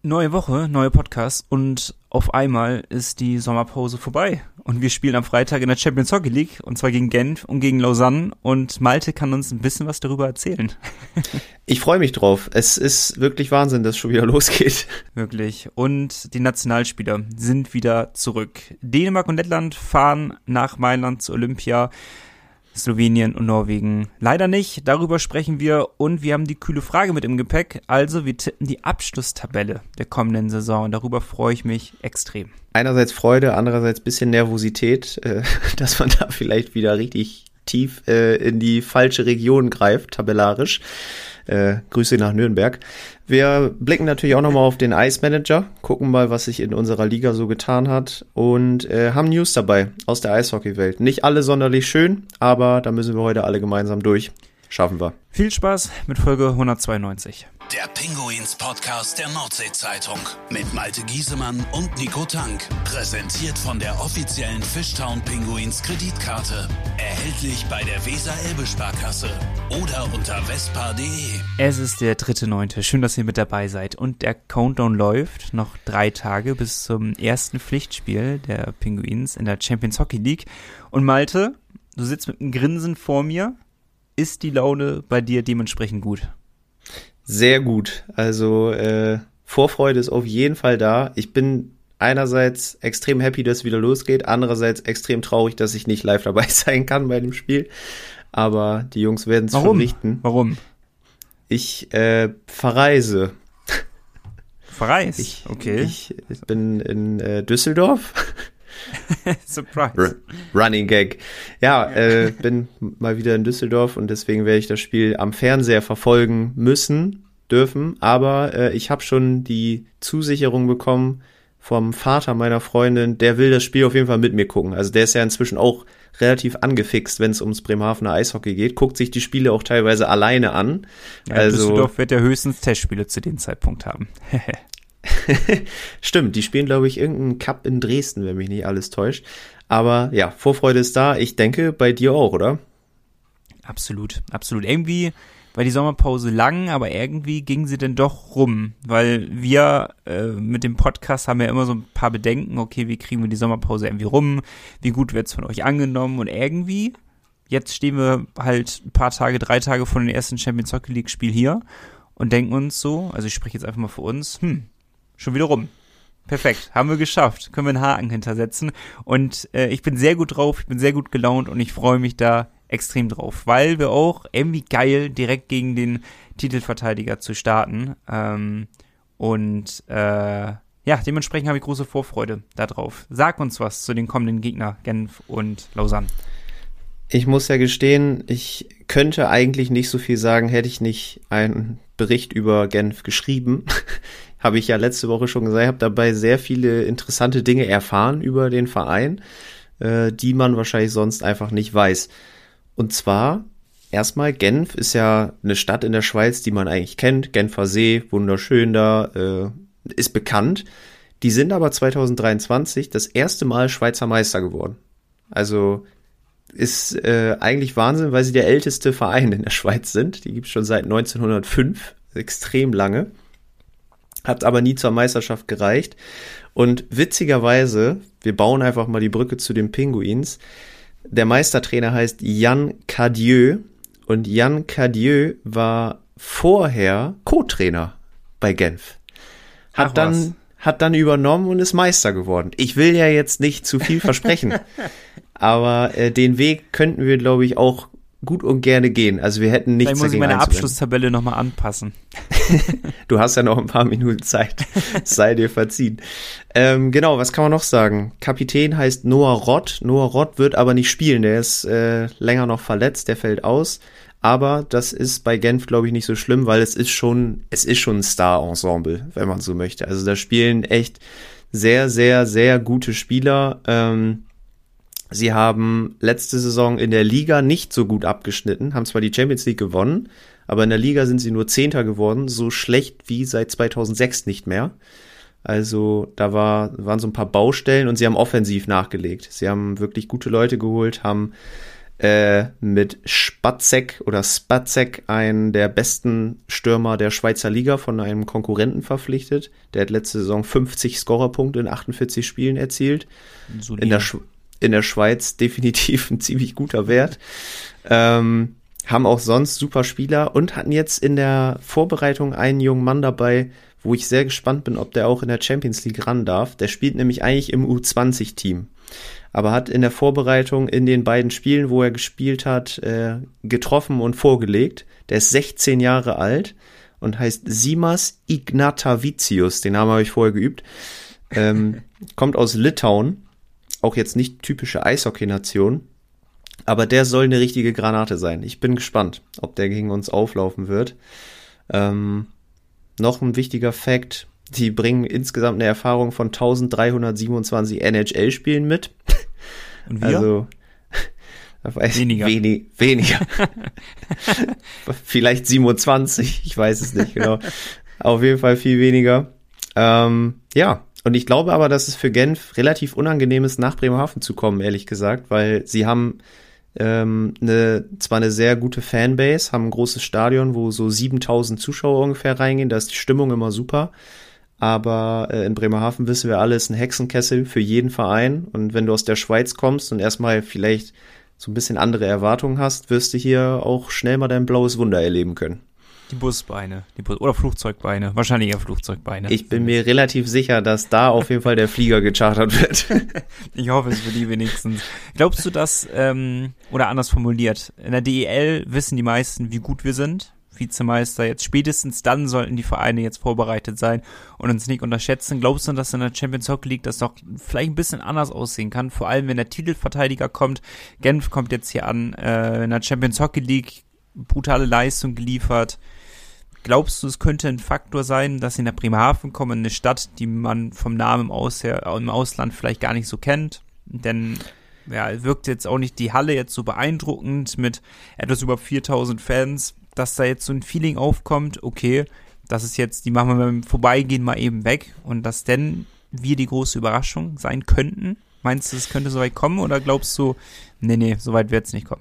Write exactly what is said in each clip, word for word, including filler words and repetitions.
Neue Woche, neuer Podcast und auf einmal ist die Sommerpause vorbei und wir spielen am Freitag in der Champions Hockey League und zwar gegen Genf und gegen Lausanne und Malte kann uns ein bisschen was darüber erzählen. Ich freue mich drauf. Es ist wirklich Wahnsinn, dass es schon wieder losgeht. Wirklich. Und die Nationalspieler sind wieder zurück. Dänemark und Lettland fahren nach Mailand zu Olympia. Slowenien und Norwegen leider nicht. Darüber sprechen wir und wir haben die kühle Frage mit im Gepäck. Also wir tippen die Abschlusstabelle der kommenden Saison und darüber freue ich mich extrem. Einerseits Freude, andererseits bisschen Nervosität, äh, dass man da vielleicht wieder richtig tief äh, in die falsche Region greift, tabellarisch. Äh, Grüße nach Nürnberg. Wir blicken natürlich auch nochmal auf den Ice Manager, gucken mal, was sich in unserer Liga so getan hat und äh, haben News dabei aus der Eishockey-Welt. Nicht alle sonderlich schön, aber da müssen wir heute alle gemeinsam durch. Schaffen wir. Viel Spaß mit Folge hundertzweiundneunzig. Der Pinguins-Podcast der Nordsee-Zeitung mit Malte Giesemann und Nico Tank. Präsentiert von der offiziellen Fishtown Pinguins Kreditkarte. Erhältlich bei der Weser-Elbe-Sparkasse oder unter vespa punkt de. Es ist der dritte neunte Schön, dass ihr mit dabei seid. Und der Countdown läuft. Noch drei Tage bis zum ersten Pflichtspiel der Pinguins in der Champions Hockey League. Und Malte, du sitzt mit einem Grinsen vor mir. Ist die Laune bei dir dementsprechend gut? Sehr gut. Also äh, Vorfreude ist auf jeden Fall da. Ich bin einerseits extrem happy, dass es wieder losgeht, andererseits extrem traurig, dass ich nicht live dabei sein kann bei dem Spiel. Aber die Jungs werden es schon richten. Warum? Ich äh, verreise. Verreist? Ich, okay. Ich, ich bin in äh, Düsseldorf. Surprise. R- Running Gag. Ja, äh, bin mal wieder in Düsseldorf und deswegen werde ich das Spiel am Fernseher verfolgen müssen, dürfen. Aber äh, ich habe schon die Zusicherung bekommen vom Vater meiner Freundin, der will das Spiel auf jeden Fall mit mir gucken. Also der ist ja inzwischen auch relativ angefixt, wenn es ums Bremerhavener Eishockey geht. Guckt sich die Spiele auch teilweise alleine an. Ja, also Düsseldorf wird ja höchstens Testspiele zu dem Zeitpunkt haben. Stimmt, die spielen, glaube ich, irgendeinen Cup in Dresden, wenn mich nicht alles täuscht. Aber ja, Vorfreude ist da. Ich denke, bei dir auch, oder? Absolut, absolut. Irgendwie war die Sommerpause lang, aber irgendwie ging sie denn doch rum, weil wir äh, mit dem Podcast haben ja immer so ein paar Bedenken, okay, wie kriegen wir die Sommerpause irgendwie rum, wie gut wird's von euch angenommen und irgendwie, jetzt stehen wir halt ein paar Tage, drei Tage vor dem ersten Champions Hockey League Spiel hier und denken uns so, also ich spreche jetzt einfach mal für uns, hm, schon wieder rum. Perfekt, haben wir geschafft. Können wir einen Haken hintersetzen. Und äh, ich bin sehr gut drauf, ich bin sehr gut gelaunt und ich freue mich da extrem drauf, weil wir auch irgendwie geil direkt gegen den Titelverteidiger zu starten. Ähm, und äh, ja, dementsprechend habe ich große Vorfreude darauf. Sag uns was zu den kommenden Gegner Genf und Lausanne. Ich muss ja gestehen, ich könnte eigentlich nicht so viel sagen, hätte ich nicht einen Bericht über Genf geschrieben. Habe ich ja letzte Woche schon gesagt, ich habe dabei sehr viele interessante Dinge erfahren über den Verein, äh, die man wahrscheinlich sonst einfach nicht weiß. Und zwar, erstmal, Genf ist ja eine Stadt in der Schweiz, die man eigentlich kennt. Genfer See, wunderschön da, äh, ist bekannt. Die sind aber zwanzig dreiundzwanzig das erste Mal Schweizer Meister geworden. Also ist äh, eigentlich Wahnsinn, weil sie der älteste Verein in der Schweiz sind. Die gibt es schon seit neunzehnhundertfünf, extrem lange. Hat aber nie zur Meisterschaft gereicht. Und witzigerweise, wir bauen einfach mal die Brücke zu den Pinguins. Der Meistertrainer heißt Yann Cadieux. Und Yann Cadieux war vorher Co-Trainer bei Genf. Hat Ach, dann, was? hat dann übernommen und ist Meister geworden. Ich will ja jetzt nicht zu viel versprechen. Aber äh, den Weg könnten wir, glaube ich, auch gut und gerne gehen. Also wir hätten nichts Vielleicht muss ich dagegen meine einzuwenden. Abschlusstabelle nochmal anpassen. Du hast ja noch ein paar Minuten Zeit. Sei dir verziehen. Ähm, genau, was kann man noch sagen? Kapitän heißt Noah Rott. Noah Rott wird aber nicht spielen. Der ist äh, länger noch verletzt. Der fällt aus. Aber das ist bei Genf, glaube ich, nicht so schlimm, weil es ist schon, es ist schon ein Star-Ensemble, wenn man so möchte. Also da spielen echt sehr, sehr, sehr gute Spieler. Ähm, Sie haben letzte Saison in der Liga nicht so gut abgeschnitten, haben zwar die Champions League gewonnen, aber in der Liga sind sie nur Zehnter geworden, so schlecht wie seit zweitausendsechs nicht mehr. Also da war, waren so ein paar Baustellen und sie haben offensiv nachgelegt. Sie haben wirklich gute Leute geholt, haben äh, mit Spacek oder Spacek, einen der besten Stürmer der Schweizer Liga, von einem Konkurrenten verpflichtet. Der hat letzte Saison fünfzig Scorerpunkte in achtundvierzig Spielen erzielt. In der, Sch- in der Schweiz definitiv ein ziemlich guter Wert. Ähm, haben auch sonst super Spieler und hatten jetzt in der Vorbereitung einen jungen Mann dabei, wo ich sehr gespannt bin, ob der auch in der Champions League ran darf. Der spielt nämlich eigentlich im U zwanzig Team. Aber hat in der Vorbereitung in den beiden Spielen, wo er gespielt hat, äh, getroffen und vorgelegt. Der ist sechzehn Jahre alt und heißt Simas Ignatavicius. Den Namen habe ich vorher geübt. Ähm, kommt aus Litauen. Auch jetzt nicht typische Eishockey-Nation. Aber der soll eine richtige Granate sein. Ich bin gespannt, ob der gegen uns auflaufen wird. Ähm, noch ein wichtiger Fact. Die bringen insgesamt eine Erfahrung von dreizehnhundertsiebenundzwanzig N H L-Spielen mit. Und wir? Also weiß weniger. Wenig, weniger. Vielleicht siebenundzwanzig, ich weiß es nicht genau. Auf jeden Fall viel weniger. Ähm, ja, und ich glaube aber, dass es für Genf relativ unangenehm ist, nach Bremerhaven zu kommen, ehrlich gesagt, weil sie haben ähm, eine, zwar eine sehr gute Fanbase, haben ein großes Stadion, wo so siebentausend Zuschauer ungefähr reingehen, da ist die Stimmung immer super. Aber äh, in Bremerhaven wissen wir alle, ist ein Hexenkessel für jeden Verein. Und wenn du aus der Schweiz kommst und erstmal vielleicht so ein bisschen andere Erwartungen hast, wirst du hier auch schnell mal dein blaues Wunder erleben können. Die Busbeine. Die Bus- oder Flugzeugbeine. Wahrscheinlich eher Flugzeugbeine. Ich bin mir relativ sicher, dass da auf jeden Fall der Flieger gechartert wird. Ich hoffe es für die wenigstens. Glaubst du, dass, ähm, oder anders formuliert, in der D E L wissen die meisten, wie gut wir sind? Vizemeister, jetzt spätestens dann sollten die Vereine jetzt vorbereitet sein und uns nicht unterschätzen. Glaubst du, dass in der Champions Hockey League das doch vielleicht ein bisschen anders aussehen kann? Vor allem, wenn der Titelverteidiger kommt. Genf kommt jetzt hier an, äh, in der Champions Hockey League brutale Leistung geliefert. Glaubst du, es könnte ein Faktor sein, dass sie nach Bremerhaven kommen, eine Stadt, die man vom Namen im, Aus- im Ausland vielleicht gar nicht so kennt? Denn ja, wirkt jetzt auch nicht die Halle jetzt so beeindruckend mit etwas über viertausend Fans, dass da jetzt so ein Feeling aufkommt, okay, das ist jetzt, die machen wir beim Vorbeigehen mal eben weg und dass denn wir die große Überraschung sein könnten? Meinst du, es könnte so weit kommen oder glaubst du, nee, nee, so weit wird es nicht kommen?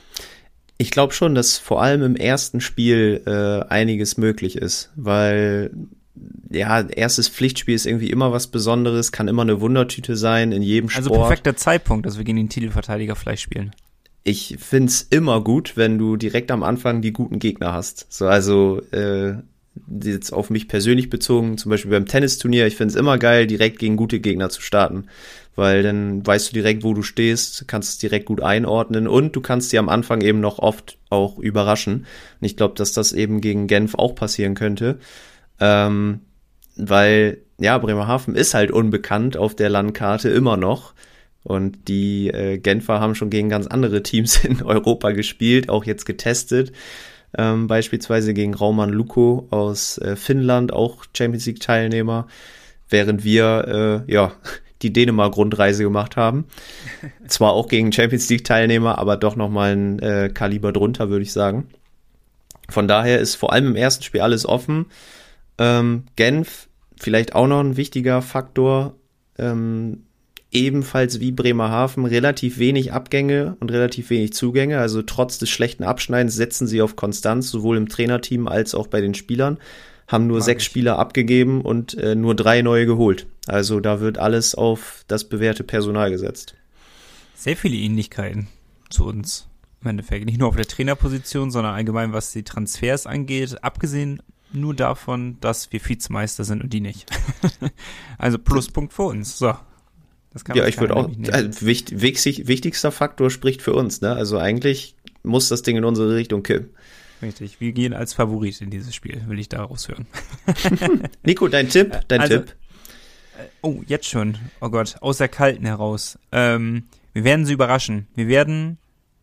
Ich glaube schon, dass vor allem im ersten Spiel äh, einiges möglich ist, weil ja, erstes Pflichtspiel ist irgendwie immer was Besonderes, kann immer eine Wundertüte sein in jedem Sport. Also perfekter Zeitpunkt, dass wir gegen den Titelverteidiger vielleicht spielen. Ich find's immer gut, wenn du direkt am Anfang die guten Gegner hast. So, also äh, jetzt auf mich persönlich bezogen, zum Beispiel beim Tennisturnier, ich find's immer geil, direkt gegen gute Gegner zu starten, weil dann weißt du direkt, wo du stehst, kannst es direkt gut einordnen und du kannst sie am Anfang eben noch oft auch überraschen. Und ich glaube, dass das eben gegen Genf auch passieren könnte, ähm, weil ja, Bremerhaven ist halt unbekannt auf der Landkarte immer noch. Und die äh, Genfer haben schon gegen ganz andere Teams in Europa gespielt, auch jetzt getestet. Ähm, beispielsweise gegen Rauman Lukko aus äh, Finnland, auch Champions League Teilnehmer, während wir äh, ja die Dänemark-Rundreise gemacht haben. Zwar auch gegen Champions League Teilnehmer, aber doch nochmal ein äh, Kaliber drunter, würde ich sagen. Von daher ist vor allem im ersten Spiel alles offen. Ähm, Genf, vielleicht auch noch ein wichtiger Faktor, ähm, ebenfalls wie Bremerhaven relativ wenig Abgänge und relativ wenig Zugänge. Also trotz des schlechten Abschneidens setzen sie auf Konstanz, sowohl im Trainerteam als auch bei den Spielern. Haben nur Mag sechs ich. Spieler abgegeben und äh, nur drei neue geholt. Also da wird alles auf das bewährte Personal gesetzt. Sehr viele Ähnlichkeiten zu uns im Endeffekt. Nicht nur auf der Trainerposition, sondern allgemein, was die Transfers angeht. Abgesehen nur davon, dass wir Vizemeister sind und die nicht. Also Pluspunkt für uns. So. Das kann ja, ich würde auch, also wichtig, wichtig, wichtigster Faktor spricht für uns, ne? Also eigentlich muss das Ding in unsere Richtung kippen. Richtig, wir gehen als Favorit in dieses Spiel, will ich daraus hören. Nico, dein Tipp, dein also, Tipp. Oh, jetzt schon, oh Gott, aus der Kalten heraus. Ähm, wir werden sie überraschen. Wir werden,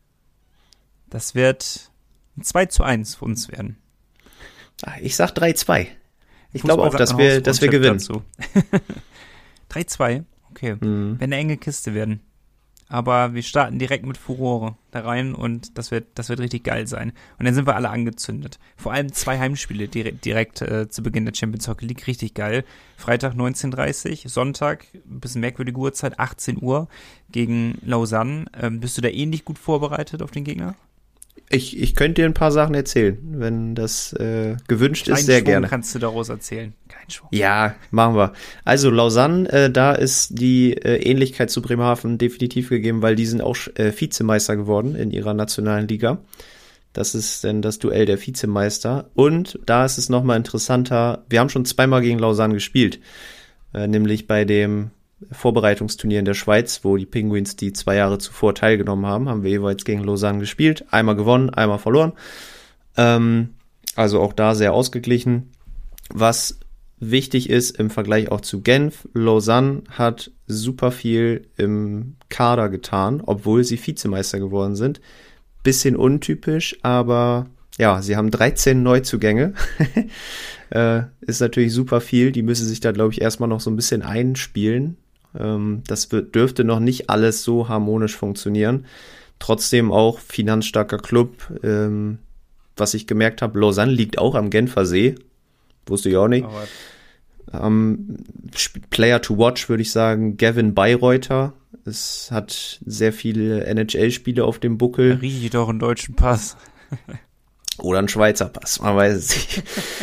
das wird ein zwei zu eins für uns werden. Ich sag drei zwei. Ich glaube auch, dass wir, dass wir gewinnen. drei zwei? Okay, mhm. Wenn eine enge Kiste werden. aber wir starten direkt mit Furore da rein und das wird, das wird richtig geil sein. Und dann sind wir alle angezündet. Vor allem zwei Heimspiele direkt, direkt äh, zu Beginn der Champions Hockey League, richtig geil. Freitag neunzehn Uhr dreißig, Sonntag, ein bisschen merkwürdige Uhrzeit, achtzehn Uhr gegen Lausanne. Ähm, bist du da ähnlich gut vorbereitet auf den Gegner? Ich, ich könnte dir ein paar Sachen erzählen, wenn das äh, gewünscht Kein ist, sehr Schwung gerne. Kannst du daraus erzählen? Kein Schwung. Ja, machen wir. Also Lausanne, äh, da ist die äh, Ähnlichkeit zu Bremerhaven definitiv gegeben, weil die sind auch äh, Vizemeister geworden in ihrer nationalen Liga. Das ist dann das Duell der Vizemeister. Und da ist es nochmal interessanter, wir haben schon zweimal gegen Lausanne gespielt, äh, nämlich bei dem Vorbereitungsturnier in der Schweiz, wo die Penguins die zwei Jahre zuvor teilgenommen haben, haben wir jeweils gegen Lausanne gespielt. Einmal gewonnen, einmal verloren. Ähm, also auch da sehr ausgeglichen. Was wichtig ist im Vergleich auch zu Genf, Lausanne hat super viel im Kader getan, obwohl sie Vizemeister geworden sind. Bisschen untypisch, aber ja, sie haben dreizehn Neuzugänge. äh, ist natürlich super viel. Die müssen sich da, glaube ich, erstmal noch so ein bisschen einspielen. Ähm, das wird, dürfte noch nicht alles so harmonisch funktionieren. Trotzdem auch finanzstarker Club. Ähm, was ich gemerkt habe, Lausanne liegt auch am Genfer See. Wusste ich auch nicht. Ähm, Player to watch, würde ich sagen, Gavin Bayreuther. Es hat sehr viele N H L-Spiele auf dem Buckel. Da rieche ich doch einen deutschen Pass. Oder einen Schweizer Pass, man weiß es nicht.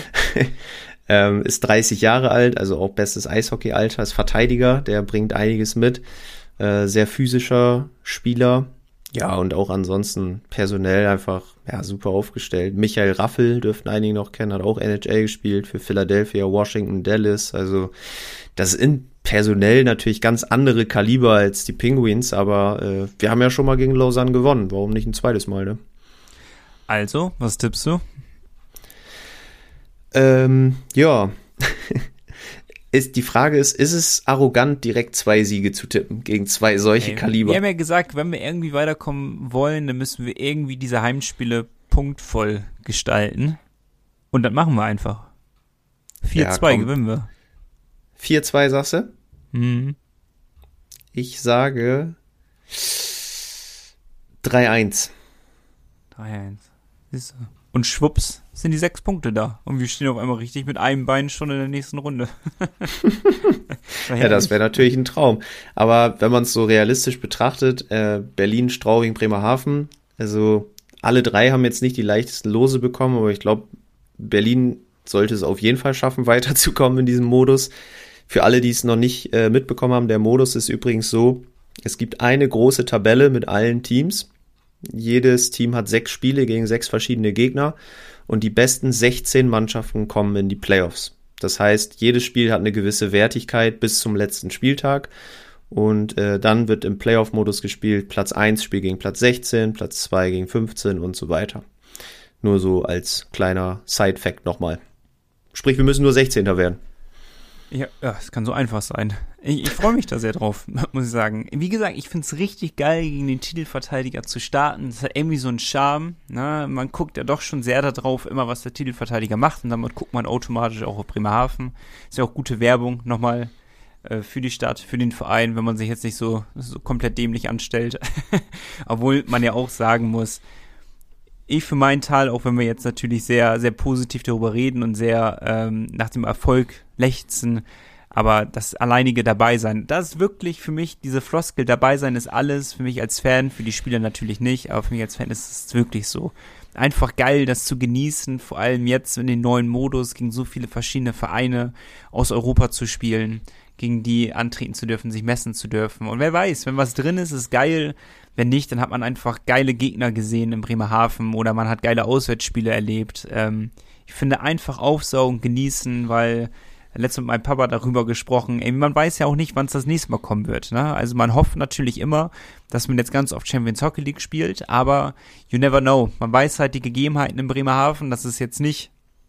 ähm, ist dreißig Jahre alt, also auch bestes Eishockey-Alter, ist Verteidiger, der bringt einiges mit. Äh, sehr physischer Spieler. Ja, und auch ansonsten personell einfach ja super aufgestellt. Michael Raffel dürften einige noch kennen, hat auch N H L gespielt für Philadelphia, Washington, Dallas. Also das sind personell natürlich ganz andere Kaliber als die Penguins, aber äh, wir haben ja schon mal gegen Lausanne gewonnen. Warum nicht ein zweites Mal, ne? Also, was tippst du? Ähm, ja. Ist, die Frage ist, ist es arrogant, direkt zwei Siege zu tippen gegen zwei solche Ey, Kaliber? Wir haben ja gesagt, wenn wir irgendwie weiterkommen wollen, dann müssen wir irgendwie diese Heimspiele punktvoll gestalten. Und das machen wir einfach. vier zwei ja, gewinnen wir. vier zwei sagst du? Mhm. Ich sage drei eins. drei eins. Und schwupps sind die sechs Punkte da. Und wir stehen auf einmal richtig mit einem Bein schon in der nächsten Runde. Ja, das wäre natürlich ein Traum. Aber wenn man es so realistisch betrachtet, äh, Berlin, Straubing, Bremerhaven, also alle drei haben jetzt nicht die leichtesten Lose bekommen, aber ich glaube, Berlin sollte es auf jeden Fall schaffen, weiterzukommen in diesem Modus. Für alle, die es noch nicht äh, mitbekommen haben, der Modus ist übrigens so, es gibt eine große Tabelle mit allen Teams. Jedes Team hat sechs Spiele gegen sechs verschiedene Gegner und die besten sechzehn Mannschaften kommen in die Playoffs. Das heißt, jedes Spiel hat eine gewisse Wertigkeit bis zum letzten Spieltag und äh, dann wird im Playoff-Modus gespielt, Platz eins spielt gegen Platz sechzehn, Platz zwei gegen fünfzehn und so weiter. Nur so als kleiner Side-Fact nochmal. Sprich, wir müssen nur sechzehnter werden. Ja, ja, es kann so einfach sein. Ich, ich freue mich da sehr drauf, muss ich sagen. Wie gesagt, ich finde es richtig geil, gegen den Titelverteidiger zu starten. Das hat irgendwie so einen Charme. Ne? Man guckt ja doch schon sehr darauf, immer was der Titelverteidiger macht. Und damit guckt man automatisch auch auf Bremerhaven. Ist ja auch gute Werbung nochmal äh, für die Stadt, für den Verein, wenn man sich jetzt nicht so, so komplett dämlich anstellt. Obwohl man ja auch sagen muss, ich für meinen Teil, auch wenn wir jetzt natürlich sehr, sehr positiv darüber reden und sehr ähm, nach dem Erfolg lechzen, aber das alleinige Dabeisein, das ist wirklich für mich, diese Floskel, Dabeisein ist alles, für mich als Fan, für die Spieler natürlich nicht, aber für mich als Fan ist es wirklich so. Einfach geil, das zu genießen, vor allem jetzt in den neuen Modus, gegen so viele verschiedene Vereine aus Europa zu spielen, gegen die antreten zu dürfen, sich messen zu dürfen. Und wer weiß, wenn was drin ist, ist geil. Wenn nicht, dann hat man einfach geile Gegner gesehen in Bremerhaven oder man hat geile Auswärtsspiele erlebt. Ähm, ich finde einfach aufsaugen, genießen, weil letztens mit meinem Papa darüber gesprochen, ey, man weiß ja auch nicht, wann es das nächste Mal kommen wird. Ne? Also man hofft natürlich immer, dass man jetzt ganz oft Champions Hockey League spielt, aber you never know. Man weiß halt die Gegebenheiten in Bremerhaven, dass es jetzt nicht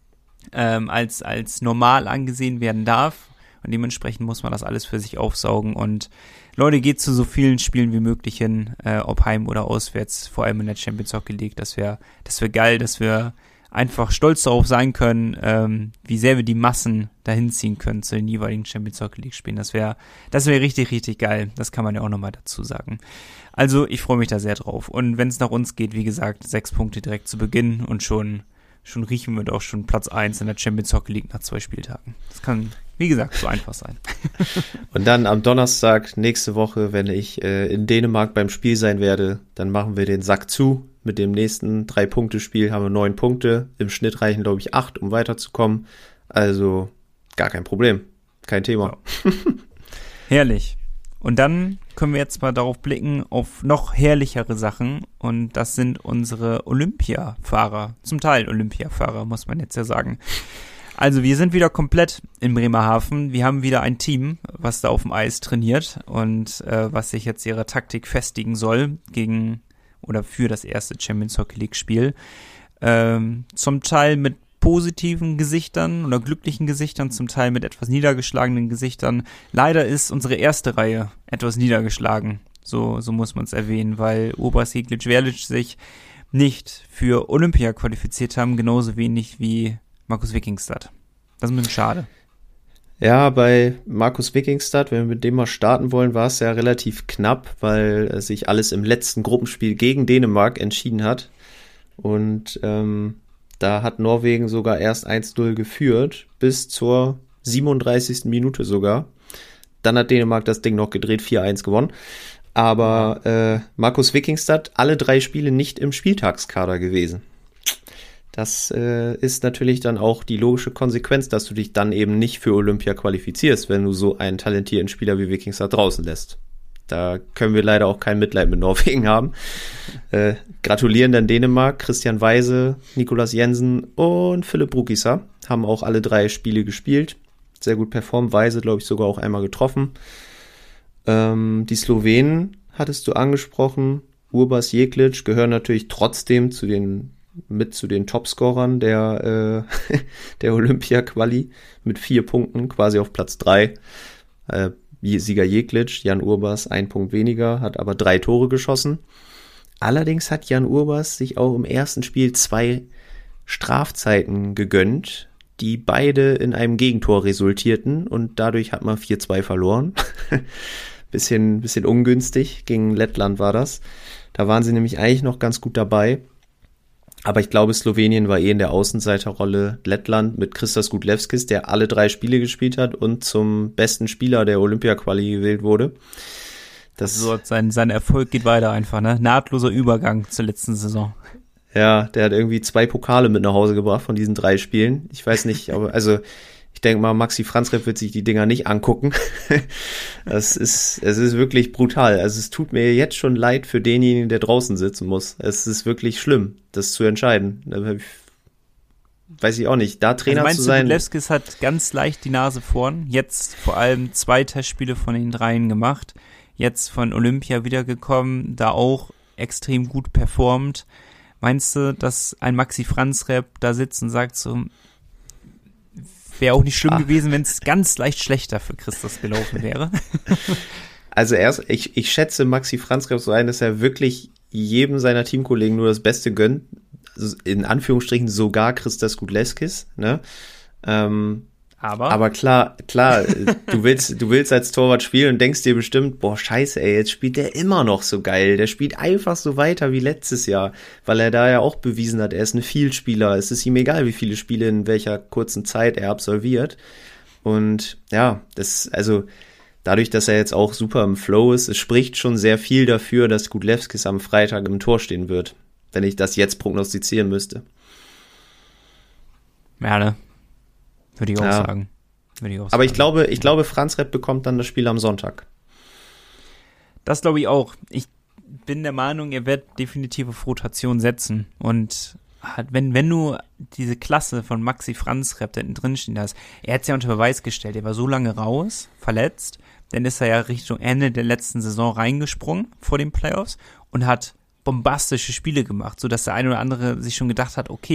ähm, als, als normal angesehen werden darf. Und dementsprechend muss man das alles für sich aufsaugen. Und Leute, geht zu so vielen Spielen wie möglich hin, äh, ob heim oder auswärts, vor allem in der Champions Hockey League. Das wäre das wär geil, das wäre einfach stolz darauf sein können, ähm, wie sehr wir die Massen dahin ziehen können zu den jeweiligen Champions Hockey League Spielen. Das wäre, das wäre richtig, richtig geil. Das kann man ja auch nochmal dazu sagen. Also ich freue mich da sehr drauf. Und wenn es nach uns geht, wie gesagt, sechs Punkte direkt zu Beginn und schon, schon riechen wir doch schon Platz eins in der Champions Hockey League nach zwei Spieltagen. Das kann, wie gesagt, so einfach sein. Und dann am Donnerstag nächste Woche, wenn ich äh, in Dänemark beim Spiel sein werde, dann machen wir den Sack zu. Mit dem nächsten Drei-Punkte-Spiel haben wir neun Punkte. Im Schnitt reichen, glaube ich, acht, um weiterzukommen. Also gar kein Problem. Kein Thema. Ja. Herrlich. Und dann können wir jetzt mal darauf blicken, auf noch herrlichere Sachen. Und das sind unsere Olympiafahrer. Zum Teil Olympiafahrer, muss man jetzt ja sagen. Also wir sind wieder komplett in Bremerhaven. Wir haben wieder ein Team, was da auf dem Eis trainiert und äh, was sich jetzt ihre Taktik festigen soll gegen oder für das erste Champions Hockey League Spiel. Ähm, zum Teil mit positiven Gesichtern oder glücklichen Gesichtern, zum Teil mit etwas niedergeschlagenen Gesichtern. Leider ist unsere erste Reihe etwas niedergeschlagen. So, so muss man es erwähnen, weil Urbas Jeglic-Verlic sich nicht für Olympia qualifiziert haben, genauso wenig wie Markus Wikingstad. Das ist ein bisschen schade. Ja, bei Markus Wikingstad, wenn wir mit dem mal starten wollen, war es ja relativ knapp, weil sich alles im letzten Gruppenspiel gegen Dänemark entschieden hat. Und ähm, da hat Norwegen sogar erst eins null geführt, bis zur siebenunddreißigsten Minute sogar. Dann hat Dänemark das Ding noch gedreht, vier eins gewonnen. Aber äh, Markus Wikingstad, alle drei Spiele nicht im Spieltagskader gewesen. Das äh, ist natürlich dann auch die logische Konsequenz, dass du dich dann eben nicht für Olympia qualifizierst, wenn du so einen talentierten Spieler wie Wikingstad draußen lässt. Da können wir leider auch kein Mitleid mit Norwegen haben. Äh, gratulieren dann Dänemark, Christian Weise, Nicolas Jensen und Philipp Brukisa haben auch alle drei Spiele gespielt. Sehr gut performt, Weise, glaube ich, sogar auch einmal getroffen. Ähm, die Slowenen hattest du angesprochen, Urbas Jeglic gehören natürlich trotzdem zu den mit zu den Topscorern der, äh, der Olympia-Quali mit vier Punkten, quasi auf Platz drei. Äh, Sieger Jeglic, Jan Urbas, ein Punkt weniger, hat aber drei Tore geschossen. Allerdings hat Jan Urbas sich auch im ersten Spiel zwei Strafzeiten gegönnt, die beide in einem Gegentor resultierten und dadurch hat man vier zwei verloren. bisschen, bisschen ungünstig, gegen Lettland war das. Da waren sie nämlich eigentlich noch ganz gut dabei. Aber ich glaube, Slowenien war eh in der Außenseiterrolle. Lettland mit Christas Gudlevskis, der alle drei Spiele gespielt hat und zum besten Spieler der Olympia-Quali gewählt wurde. Das also sein, sein Erfolg geht weiter einfach, ne? Nahtloser Übergang zur letzten Saison. Ja, der hat irgendwie zwei Pokale mit nach Hause gebracht von diesen drei Spielen. Ich weiß nicht, aber also ich denke mal, Maxi Franzrepp wird sich die Dinger nicht angucken. Das ist, es ist wirklich brutal. Also es tut mir jetzt schon leid für denjenigen, der draußen sitzen muss. Es ist wirklich schlimm, das zu entscheiden. Weiß ich auch nicht, da Trainer also zu sein. Gudlevskis hat ganz leicht die Nase vorn. Jetzt vor allem zwei Testspiele von den dreien gemacht. Jetzt von Olympia wiedergekommen, da auch extrem gut performt. Meinst du, dass ein Maxi Franzrepp da sitzt und sagt so, wäre auch nicht schlimm ah. gewesen, wenn es ganz leicht schlechter für Christus gelaufen wäre? Also erst, ich, ich schätze Maxi Franzrepp so ein, dass er wirklich jedem seiner Teamkollegen nur das Beste gönnt. Also in Anführungsstrichen sogar Christas Gudlevskis, ne? Ähm, aber? aber klar, klar, du willst, du willst als Torwart spielen und denkst dir bestimmt, boah, scheiße, ey, jetzt spielt der immer noch so geil. Der spielt einfach so weiter wie letztes Jahr, weil er da ja auch bewiesen hat, er ist ein Vielspieler. Es ist ihm egal, wie viele Spiele in welcher kurzen Zeit er absolviert. Und ja, das, also dadurch, dass er jetzt auch super im Flow ist, es spricht schon sehr viel dafür, dass Gudlevskis am Freitag im Tor stehen wird, wenn ich das jetzt prognostizieren müsste. Ja, ne? Würde ich auch ja. sagen. Würde ich auch Aber sagen. ich glaube, ich glaube, Franzrepp bekommt dann das Spiel am Sonntag. Das glaube ich auch. Ich bin der Meinung, er wird definitiv auf Rotation setzen. Und wenn, wenn du diese Klasse von Maxi Franzrepp da drin stehen hast, er hat es ja unter Beweis gestellt, er war so lange raus, verletzt, dann ist er ja Richtung Ende der letzten Saison reingesprungen vor den Playoffs und hat bombastische Spiele gemacht, sodass der eine oder andere sich schon gedacht hat, okay,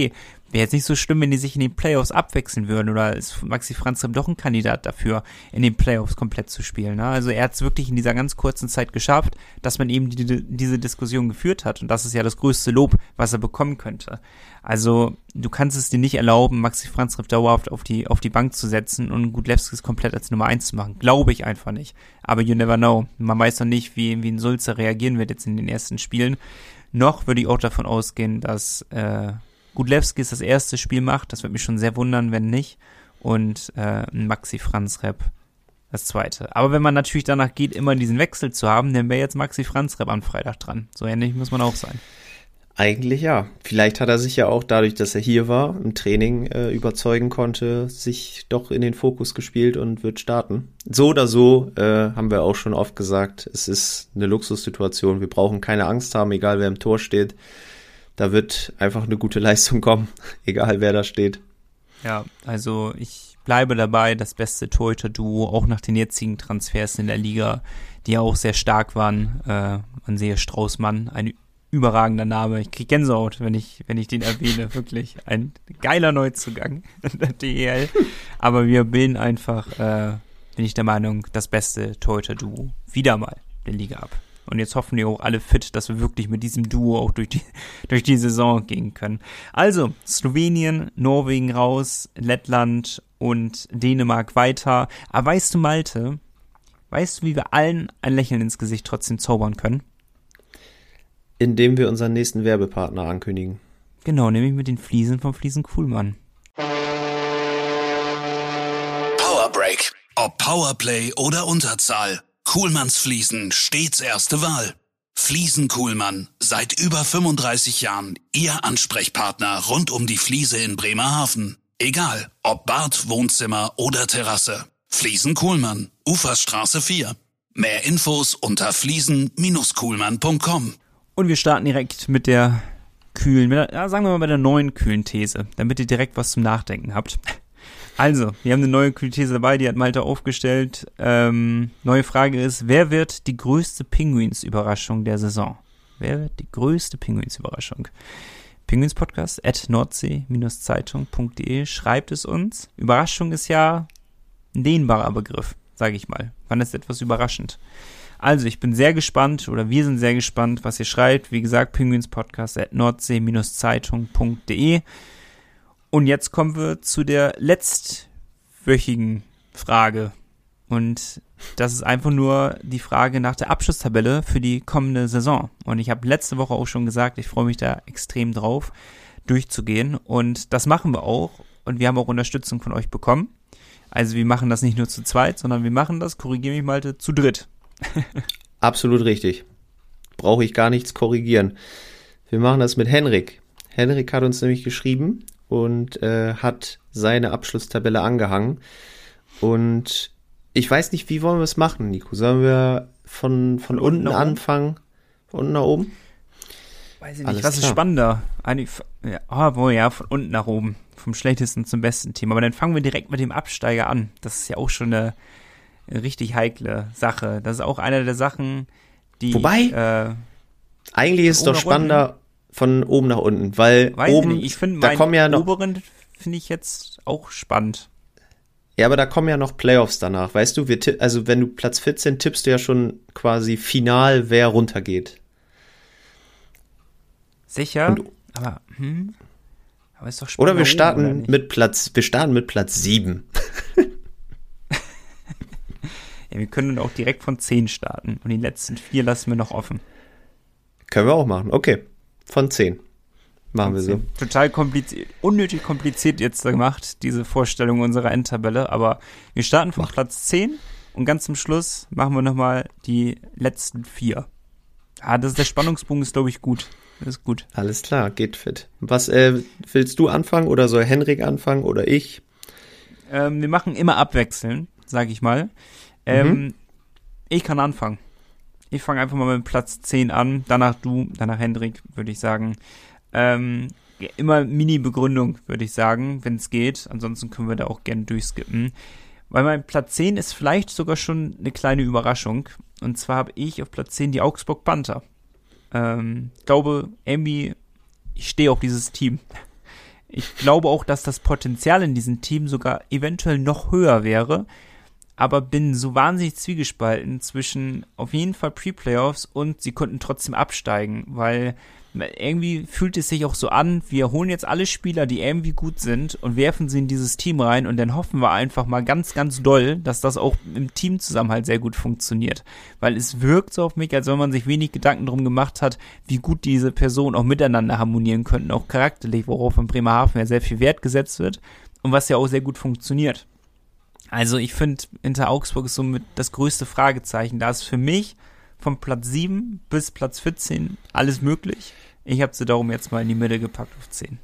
wäre jetzt nicht so schlimm, wenn die sich in den Playoffs abwechseln würden, oder ist Maxi Franzreb doch ein Kandidat dafür, in den Playoffs komplett zu spielen, ne? Also er hat es wirklich in dieser ganz kurzen Zeit geschafft, dass man eben die, diese Diskussion geführt hat, und das ist ja das größte Lob, was er bekommen könnte. Also du kannst es dir nicht erlauben, Maxi Franzreb dauerhaft auf die auf die Bank zu setzen und Gudlewskis komplett als Nummer eins zu machen. Glaube ich einfach nicht. Aber you never know. Man weiß noch nicht, wie, wie ein Sulzer reagieren wird jetzt in den ersten Spielen. Noch würde ich auch davon ausgehen, dass äh, Gudlewskis das erste Spiel macht. Das würde mich schon sehr wundern, wenn nicht. Und äh, Maxi Franzreb das zweite. Aber wenn man natürlich danach geht, immer diesen Wechsel zu haben, dann wäre jetzt Maxi Franzreb am Freitag dran. So ähnlich muss man auch sein. Eigentlich ja. Vielleicht hat er sich ja auch dadurch, dass er hier war, im Training äh, überzeugen konnte, sich doch in den Fokus gespielt und wird starten. So oder so, äh, haben wir auch schon oft gesagt, es ist eine Luxussituation. Wir brauchen keine Angst haben, egal wer im Tor steht. Da wird einfach eine gute Leistung kommen, egal wer da steht. Ja, also ich bleibe dabei, das beste Torhüter-Duo, auch nach den jetzigen Transfers in der Liga, die ja auch sehr stark waren. Äh, man sehe Straußmann, ein überragender Name. Ich kriege Gänsehaut, wenn ich, wenn ich den erwähne. Wirklich ein geiler Neuzugang in der D E L. Aber wir bilden einfach, äh, bin ich der Meinung, das beste Torhüter-Duo wieder mal der Liga ab. Und jetzt hoffen wir auch alle fit, dass wir wirklich mit diesem Duo auch durch die, durch die Saison gehen können. Also, Slowenien, Norwegen raus, Lettland und Dänemark weiter. Aber weißt du, Malte, weißt du, wie wir allen ein Lächeln ins Gesicht trotzdem zaubern können? Indem wir unseren nächsten Werbepartner ankündigen. Genau, nämlich mit den Fliesen vom Fliesen Kuhlmann. Powerbreak. Ob Powerplay oder Unterzahl. Kuhlmanns Fliesen stets erste Wahl. Fliesen Kuhlmann, seit über fünfunddreißig Jahren Ihr Ansprechpartner rund um die Fliese in Bremerhaven. Egal, ob Bad, Wohnzimmer oder Terrasse. Fliesen Kuhlmann, Uferstraße vier. Mehr Infos unter fliesen Bindestrich kuhlmann punkt com. Und wir starten direkt mit der kühlen, mit der, ja, sagen wir mal bei der neuen kühlen These, damit ihr direkt was zum Nachdenken habt. Also, wir haben eine neue kühle These dabei, die hat Malte aufgestellt. Ähm, neue Frage ist, wer wird die größte Pinguins-Überraschung der Saison? Wer wird die größte Pinguins-Überraschung? Pinguins-Podcast at nordsee Zeitung punkt de, schreibt es uns. Überraschung ist ja ein dehnbarer Begriff, sage ich mal. Wann ist etwas überraschend? Also, ich bin sehr gespannt, oder wir sind sehr gespannt, was ihr schreibt. Wie gesagt, Pinguins-Podcast at nordsee Zeitung punkt de. Und jetzt kommen wir zu der letztwöchigen Frage. Und das ist einfach nur die Frage nach der Abschlusstabelle für die kommende Saison. Und ich habe letzte Woche auch schon gesagt, ich freue mich da extrem drauf, durchzugehen. Und das machen wir auch. Und wir haben auch Unterstützung von euch bekommen. Also wir machen das nicht nur zu zweit, sondern wir machen das, korrigiere mich Malte, zu dritt. Absolut richtig. Brauche ich gar nichts korrigieren. Wir machen das mit Henrik. Henrik hat uns nämlich geschrieben und äh, hat seine Abschlusstabelle angehangen. Und ich weiß nicht, wie wollen wir es machen, Nico? Sollen wir von, von, von unten, unten anfangen? Von unten nach oben? Weiß ich nicht, Alles was klar. Ist spannender? Eigentlich, ja, oh, wohl ja, von unten nach oben. Vom schlechtesten zum besten Team. Aber dann fangen wir direkt mit dem Absteiger an. Das ist ja auch schon eine richtig heikle Sache. Das ist auch eine der Sachen, die... Wobei, äh, eigentlich ist es doch spannender unten. Von oben nach unten, weil Weiß oben, ich, nicht. Ich finde da kommen ja noch, oberen finde ich jetzt auch spannend. Ja, aber da kommen ja noch Playoffs danach, weißt du? Wir tipp, also wenn du Platz vierzehn tippst, du ja schon quasi final, wer runtergeht. Sicher, Und, aber, hm, aber ist doch spannend. Oder wir starten oben, oder mit Platz, wir starten mit Platz sieben. Ja, wir können auch direkt von zehn starten und die letzten vier lassen wir noch offen. Können wir auch machen, okay. Von zehn. Machen wir so. Total kompliziert, unnötig kompliziert jetzt gemacht, diese Vorstellung unserer Endtabelle, aber wir starten von Mach. Platz zehn und ganz zum Schluss machen wir nochmal die letzten vier. Ah, das ist der Spannungsbogen, ist glaube ich gut. Das ist gut. Alles klar, geht fit. Was, äh, willst du anfangen oder soll Henrik anfangen oder ich? Ähm, wir machen immer abwechseln, sage ich mal. Ähm, mhm. Ich kann anfangen. Ich fange einfach mal mit Platz zehn an, danach du, danach Hendrik, würde ich sagen. Ähm, immer Mini-Begründung, würde ich sagen, wenn es geht. Ansonsten können wir da auch gerne durchskippen. Weil mein Platz zehn ist vielleicht sogar schon eine kleine Überraschung. Und zwar habe ich auf Platz zehn die Augsburg Panther. Ähm, ich glaube, irgendwie, ich stehe auf dieses Team. Ich glaube auch, dass das Potenzial in diesem Team sogar eventuell noch höher wäre, aber bin so wahnsinnig zwiegespalten zwischen auf jeden Fall Pre-Playoffs und sie konnten trotzdem absteigen, weil irgendwie fühlt es sich auch so an, wir holen jetzt alle Spieler, die irgendwie gut sind und werfen sie in dieses Team rein und dann hoffen wir einfach mal ganz, ganz doll, dass das auch im Teamzusammenhalt sehr gut funktioniert. Weil es wirkt so auf mich, als wenn man sich wenig Gedanken drum gemacht hat, wie gut diese Personen auch miteinander harmonieren könnten, auch charakterlich, worauf in Bremerhaven ja sehr viel Wert gesetzt wird und was ja auch sehr gut funktioniert. Also ich finde, hinter Augsburg ist somit das größte Fragezeichen. Da ist für mich von Platz sieben bis Platz vierzehn alles möglich. Ich habe sie darum jetzt mal in die Mitte gepackt auf zehn.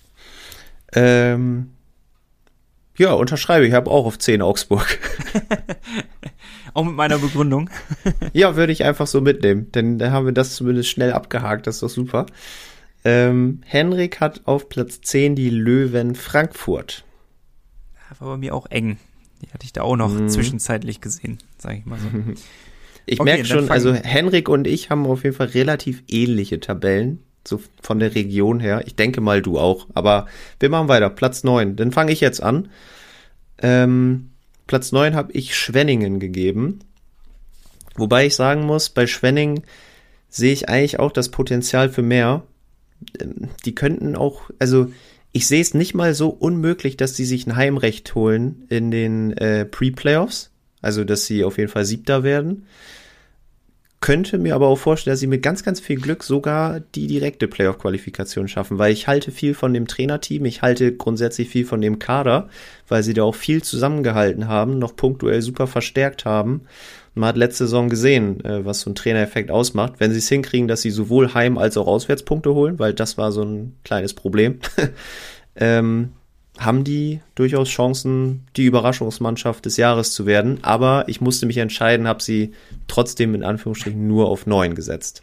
Ähm, ja, unterschreibe. Ich habe auch auf zehn Augsburg. Auch mit meiner Begründung. Ja, würde ich einfach so mitnehmen. Denn da haben wir das zumindest schnell abgehakt. Das ist doch super. Ähm, Henrik hat auf Platz zehn die Löwen Frankfurt. War bei mir auch eng. Die hatte ich da auch noch mhm. zwischenzeitlich gesehen, sage ich mal so. Ich okay, merke schon, also Henrik und ich haben auf jeden Fall relativ ähnliche Tabellen, so von der Region her. Ich denke mal, du auch. Aber wir machen weiter. Platz neun. Dann fange ich jetzt an. Ähm, Platz neun habe ich Schwenningen gegeben. Wobei ich sagen muss, bei Schwenningen sehe ich eigentlich auch das Potenzial für mehr. Die könnten auch, also ich sehe es nicht mal so unmöglich, dass die sich ein Heimrecht holen in den äh, Pre-Playoffs. Also, dass sie auf jeden Fall Siebter werden. Könnte mir aber auch vorstellen, dass sie mit ganz, ganz viel Glück sogar die direkte Playoff-Qualifikation schaffen, weil ich halte viel von dem Trainerteam, ich halte grundsätzlich viel von dem Kader, weil sie da auch viel zusammengehalten haben, noch punktuell super verstärkt haben. Und man hat letzte Saison gesehen, was so ein Trainereffekt ausmacht, wenn sie es hinkriegen, dass sie sowohl Heim- als auch Auswärtspunkte holen, weil das war so ein kleines Problem. ähm, haben die durchaus Chancen, die Überraschungsmannschaft des Jahres zu werden. Aber ich musste mich entscheiden, habe sie trotzdem in Anführungsstrichen nur auf neun gesetzt.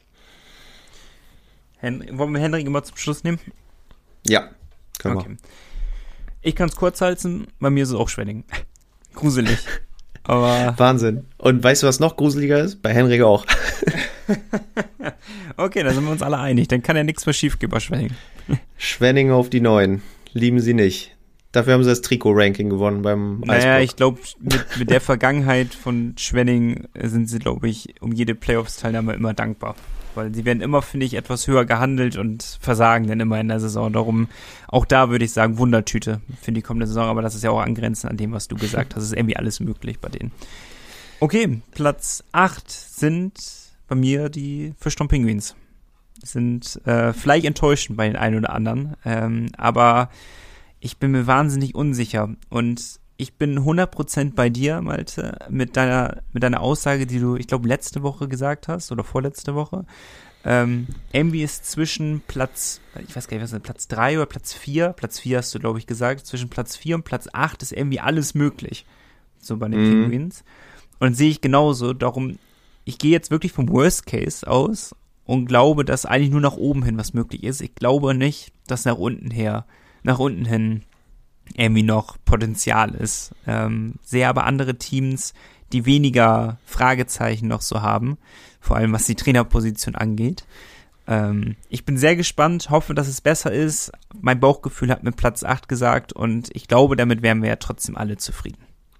Hen- Wollen wir Henrik immer zum Schluss nehmen? Ja, können okay. wir. Ich kann es kurz halten, bei mir ist es auch Schwenningen. Gruselig. Aber Wahnsinn. Und weißt du, was noch gruseliger ist? Bei Henrik auch. Okay, da sind wir uns alle einig. Dann kann ja nichts mehr schief gehen bei Schwenningen. Schwenningen auf die neun. Lieben sie nicht. Dafür haben sie das Trikot-Ranking gewonnen beim Eisblock. Naja, ich glaube, mit, mit der Vergangenheit von Schwenningen sind sie, glaube ich, um jede Playoffs-Teilnahme immer dankbar. Weil sie werden immer, finde ich, etwas höher gehandelt und versagen dann immer in der Saison. Darum, auch da würde ich sagen, Wundertüte für die kommende Saison. Aber das ist ja auch angrenzend an dem, was du gesagt hast. Es ist irgendwie alles möglich bei denen. Okay, Platz acht sind bei mir die Fischtown Penguins. Sind äh, vielleicht enttäuschend bei den einen oder anderen. Ähm, aber ich bin mir wahnsinnig unsicher und ich bin hundert Prozent bei dir, Malte, mit deiner mit deiner Aussage, die du, ich glaube, letzte Woche gesagt hast oder vorletzte Woche. Ähm, irgendwie ist zwischen Platz, ich weiß gar nicht, was ist das, Platz drei oder Platz vier, Platz vier hast du, glaube ich, gesagt, zwischen Platz vier und Platz acht ist irgendwie alles möglich, so bei den mhm. Penguins. Und dann sehe ich genauso, darum, ich gehe jetzt wirklich vom Worst Case aus und glaube, dass eigentlich nur nach oben hin was möglich ist. Ich glaube nicht, dass nach unten her nach unten hin irgendwie noch Potenzial ist. Ähm, sehe aber andere Teams, die weniger Fragezeichen noch so haben, vor allem was die Trainerposition angeht. Ähm, ich bin sehr gespannt, hoffe, dass es besser ist. Mein Bauchgefühl hat mir Platz acht gesagt und ich glaube, damit wären wir ja trotzdem alle zufrieden.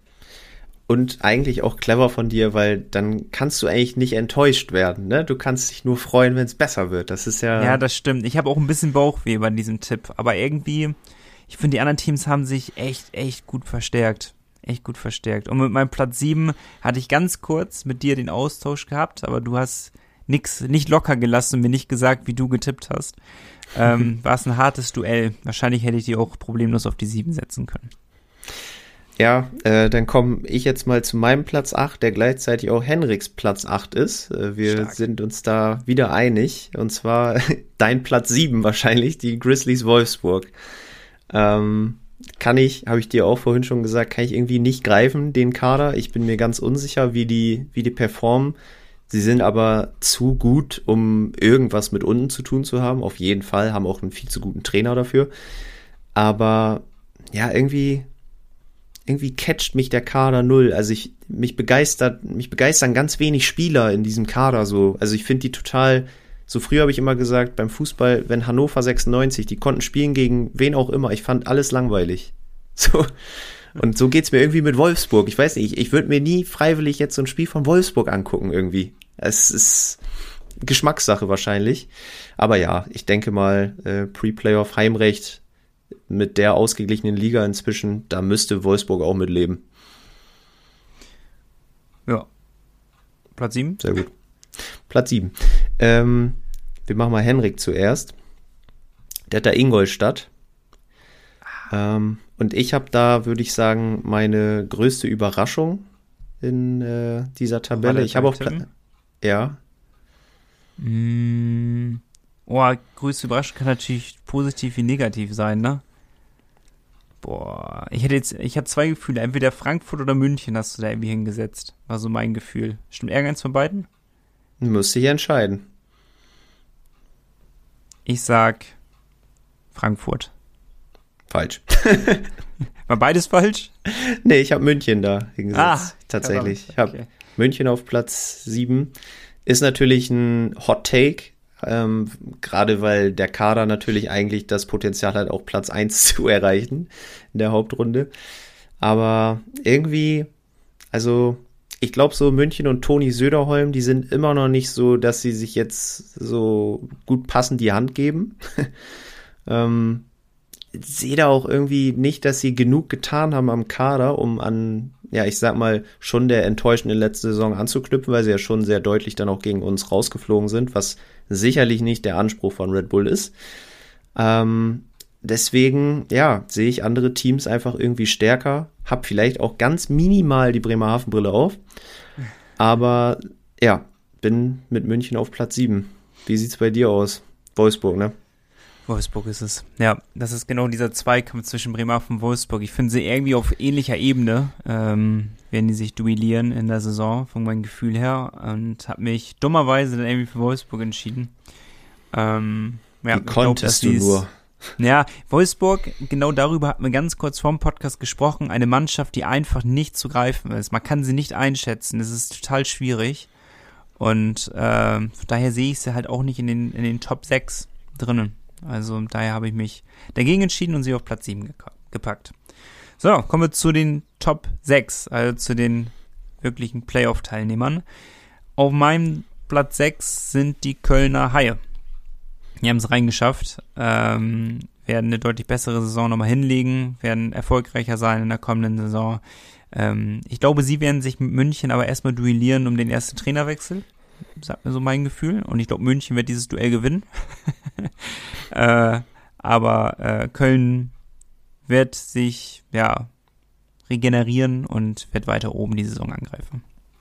Und eigentlich auch clever von dir, weil dann kannst du eigentlich nicht enttäuscht werden, ne? Du kannst dich nur freuen, wenn es besser wird. Das ist ja... Ja, das stimmt. Ich habe auch ein bisschen Bauchweh bei diesem Tipp. Aber irgendwie, ich finde, die anderen Teams haben sich echt, echt gut verstärkt. Echt gut verstärkt. Und mit meinem Platz sieben hatte ich ganz kurz mit dir den Austausch gehabt, aber du hast nix, nicht locker gelassen und mir nicht gesagt, wie du getippt hast. Ähm, war es ein hartes Duell. Wahrscheinlich hätte ich die auch problemlos auf die sieben setzen können. Ja, äh, dann komme ich jetzt mal zu meinem Platz acht, der gleichzeitig auch Henriks Platz acht ist. Äh, wir Stark. sind uns da wieder einig. Und zwar dein Platz sieben wahrscheinlich, die Grizzlies Wolfsburg. Ähm, kann ich, habe ich dir auch vorhin schon gesagt, kann ich irgendwie nicht greifen, den Kader. Ich bin mir ganz unsicher, wie die, wie die performen. Sie sind aber zu gut, um irgendwas mit unten zu tun zu haben. Auf jeden Fall, haben auch einen viel zu guten Trainer dafür. Aber ja, irgendwie... Irgendwie catcht mich der Kader null. Also ich, mich begeistert, mich begeistern ganz wenig Spieler in diesem Kader so. Also ich finde die total So früher habe ich immer gesagt, beim Fußball, wenn Hannover sechsundneunzig, die konnten spielen gegen wen auch immer, ich fand alles langweilig. So. Und so geht's mir irgendwie mit Wolfsburg. Ich weiß nicht, ich, ich würde mir nie freiwillig jetzt so ein Spiel von Wolfsburg angucken irgendwie. Es ist Geschmackssache wahrscheinlich. Aber ja, ich denke mal, äh, Pre-Playoff Heimrecht mit der ausgeglichenen Liga inzwischen, da müsste Wolfsburg auch mitleben. Ja. Platz sieben? Sehr gut. Platz sieben. Ähm, wir machen mal Henrik zuerst. Der hat da Ingolstadt. Ähm, und ich habe da, würde ich sagen, meine größte Überraschung in äh, dieser Tabelle. Ich habe auch Pla- ja. Mm, oh, größte Überraschung kann natürlich positiv wie negativ sein, ne? Boah, ich hätte jetzt, ich hatte zwei Gefühle, entweder Frankfurt oder München hast du da irgendwie hingesetzt. War so mein Gefühl. Stimmt irgendeins von beiden? Müsste ich entscheiden. Ich sag Frankfurt. Falsch. War beides falsch? Nee, ich habe München da hingesetzt. Ah, tatsächlich. Okay. Ich habe München auf Platz sieben. Ist natürlich ein Hot Take, ähm, gerade weil der Kader natürlich eigentlich das Potenzial hat, auch Platz eins zu erreichen in der Hauptrunde. Aber irgendwie, also ich glaube so München und Toni Söderholm, die sind immer noch nicht so, dass sie sich jetzt so gut passend die Hand geben. ähm, sehe da auch irgendwie nicht, dass sie genug getan haben am Kader, um an, ja, ich sag mal, schon der enttäuschenden letzten Saison anzuknüpfen, weil sie ja schon sehr deutlich dann auch gegen uns rausgeflogen sind, was sicherlich nicht der Anspruch von Red Bull ist. Ähm, deswegen, ja, sehe ich andere Teams einfach irgendwie stärker, hab vielleicht auch ganz minimal die Bremerhaven-Brille auf, aber ja, bin mit München auf Platz sieben. Wie sieht's bei dir aus? Wolfsburg, ne? Wolfsburg ist es. Ja, das ist genau dieser Zweikampf zwischen Bremerhaven und Wolfsburg. Ich finde sie irgendwie auf ähnlicher Ebene, ähm, werden die sich duellieren in der Saison, von meinem Gefühl her, und habe mich dummerweise dann irgendwie für Wolfsburg entschieden. Ähm, ja, Wie konntest glaub, du nur? Ja, Wolfsburg, genau darüber hatten wir ganz kurz vor dem Podcast gesprochen, eine Mannschaft, die einfach nicht zu greifen ist. Man kann sie nicht einschätzen, das ist total schwierig. Und äh, daher sehe ich sie halt auch nicht in den, in den Top sechs drinnen. Also daher habe ich mich dagegen entschieden und sie auf Platz sieben gepackt. So, kommen wir zu den Top sechs, also zu den wirklichen Playoff-Teilnehmern. Auf meinem Platz sechs sind die Kölner Haie. Die haben es reingeschafft, ähm, werden eine deutlich bessere Saison nochmal hinlegen, werden erfolgreicher sein in der kommenden Saison. Ähm, ich glaube, sie werden sich mit München aber erstmal duellieren um den ersten Trainerwechsel. Sagt mir so mein Gefühl. Und ich glaube, München wird dieses Duell gewinnen. äh, aber äh, Köln wird sich ja regenerieren und wird weiter oben die Saison angreifen.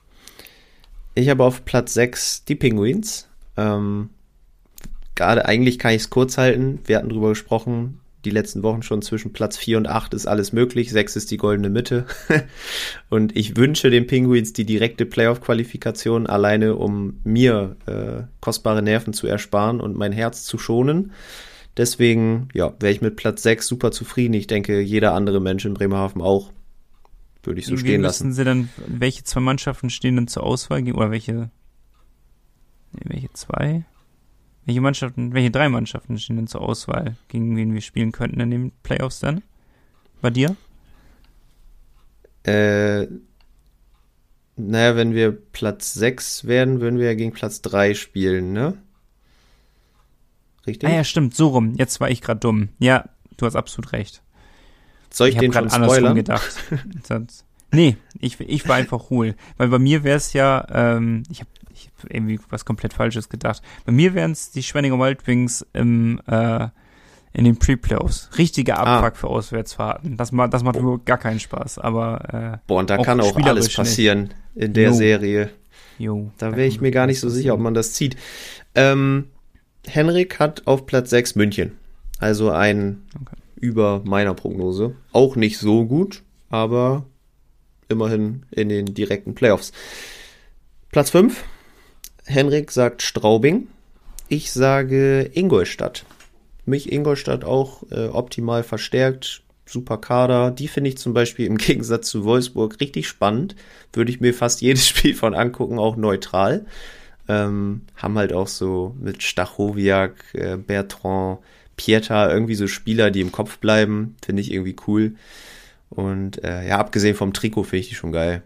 Ich habe auf Platz sechs die Penguins. Ähm, gerade eigentlich kann ich es kurz halten. Wir hatten drüber gesprochen, die letzten Wochen schon, zwischen Platz vier und acht ist alles möglich. sechs ist die goldene Mitte. Und ich wünsche den Penguins die direkte Playoff-Qualifikation, alleine um mir äh, kostbare Nerven zu ersparen und mein Herz zu schonen. Deswegen, ja, wäre ich mit Platz sechs super zufrieden. Ich denke, jeder andere Mensch in Bremerhaven auch. Würde ich so Wie stehen lassen. Wissen Sie dann, welche zwei Mannschaften stehen denn zur Auswahl? Oder welche, nee, welche zwei? Welche Mannschaften, welche drei Mannschaften stehen denn zur Auswahl, gegen wen wir spielen könnten in den Playoffs dann? Bei dir? Äh, naja, wenn wir Platz sechs werden, würden wir ja gegen Platz drei spielen, ne? Richtig? Ah ja, stimmt, so rum. Jetzt war ich gerade dumm. Ja, du hast absolut recht. Soll ich, ich den schon spoilern? Gedacht. Sonst, nee, ich, ich war einfach cool. Weil bei mir wäre es ja, ähm, ich habe ich hab irgendwie was komplett Falsches gedacht. Bei mir wären es die Schwenninger Wild Wings im, äh, in den Pre-Playoffs. Richtiger Abfuck ah. für Auswärtsfahrten. Das, das macht oh. gar keinen Spaß. Aber, äh, Boah, und da auch kann auch alles passieren nicht. in der jo. Serie. Jo, da wäre ich mir gar nicht so sicher, ob man das zieht. Ähm, Henrik hat auf Platz sechs München. Also ein okay. über meiner Prognose. Auch nicht so gut, aber immerhin in den direkten Playoffs. Platz fünf. Henrik sagt Straubing. Ich sage Ingolstadt. Mich Ingolstadt auch äh, optimal verstärkt. Super Kader. Die finde ich zum Beispiel im Gegensatz zu Wolfsburg richtig spannend. Würde ich mir fast jedes Spiel von angucken, auch neutral. Ähm, haben halt auch so mit Stachowiak, äh, Bertrand, Pieter irgendwie so Spieler, die im Kopf bleiben. Finde ich irgendwie cool. Und äh, ja, abgesehen vom Trikot finde ich die schon geil.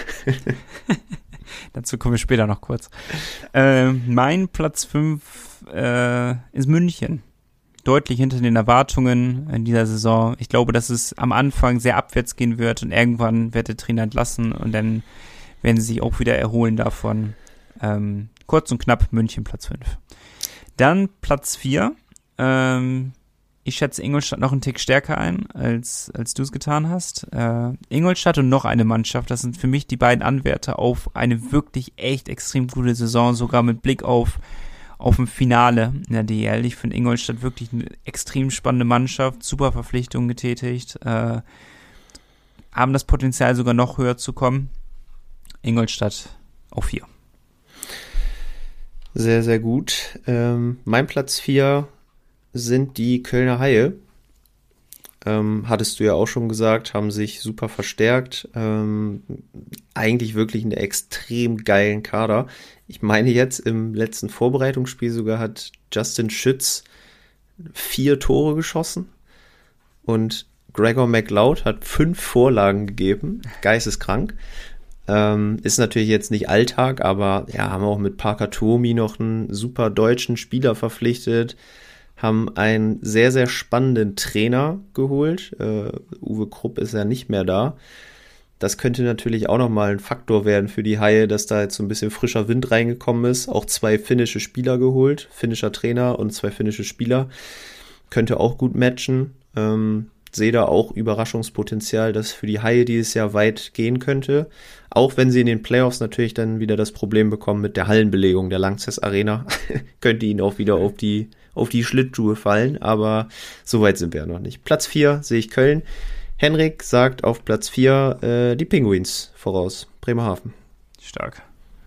Dazu kommen wir später noch kurz. Äh, mein Platz fünf äh, ist München. Deutlich hinter den Erwartungen in dieser Saison. Ich glaube, dass es am Anfang sehr abwärts gehen wird und irgendwann wird der Trainer entlassen und dann werden sie sich auch wieder erholen davon. Ähm, kurz und knapp München Platz fünf. Dann Platz vier. Ähm, ich schätze Ingolstadt noch einen Tick stärker ein, als, als du es getan hast. Äh, Ingolstadt und noch eine Mannschaft, das sind für mich die beiden Anwärter auf eine wirklich echt extrem gute Saison, sogar mit Blick auf, auf ein Finale in der D E L. Ich finde Ingolstadt wirklich eine extrem spannende Mannschaft, super Verpflichtungen getätigt, äh, haben das Potenzial sogar noch höher zu kommen. Ingolstadt auf vier. Sehr, sehr gut. Ähm, mein Platz vier sind die Kölner Haie. Ähm, hattest du ja auch schon gesagt, haben sich super verstärkt. Ähm, eigentlich wirklich einen extrem geilen Kader. Ich meine jetzt im letzten Vorbereitungsspiel sogar hat Justin Schütz vier Tore geschossen und Gregor McLeod hat fünf Vorlagen gegeben. Geisteskrank. Ähm, ist natürlich jetzt nicht Alltag, aber ja, haben auch mit Parker Tuomi noch einen super deutschen Spieler verpflichtet. Haben einen sehr, sehr spannenden Trainer geholt. Uh, Uwe Krupp ist ja nicht mehr da. Das könnte natürlich auch nochmal ein Faktor werden für die Haie, dass da jetzt so ein bisschen frischer Wind reingekommen ist. Auch zwei finnische Spieler geholt, finnischer Trainer und zwei finnische Spieler. Könnte auch gut matchen. Ähm, sehe da auch Überraschungspotenzial, dass für die Haie dieses Jahr weit gehen könnte. Auch wenn sie in den Playoffs natürlich dann wieder das Problem bekommen mit der Hallenbelegung der Lanxess Arena. Könnte ihnen auch wieder auf die auf die Schlittschuhe fallen, aber so weit sind wir ja noch nicht. Platz vier sehe ich Köln. Henrik sagt auf Platz vier äh, die Pinguins voraus. Bremerhaven. Stark.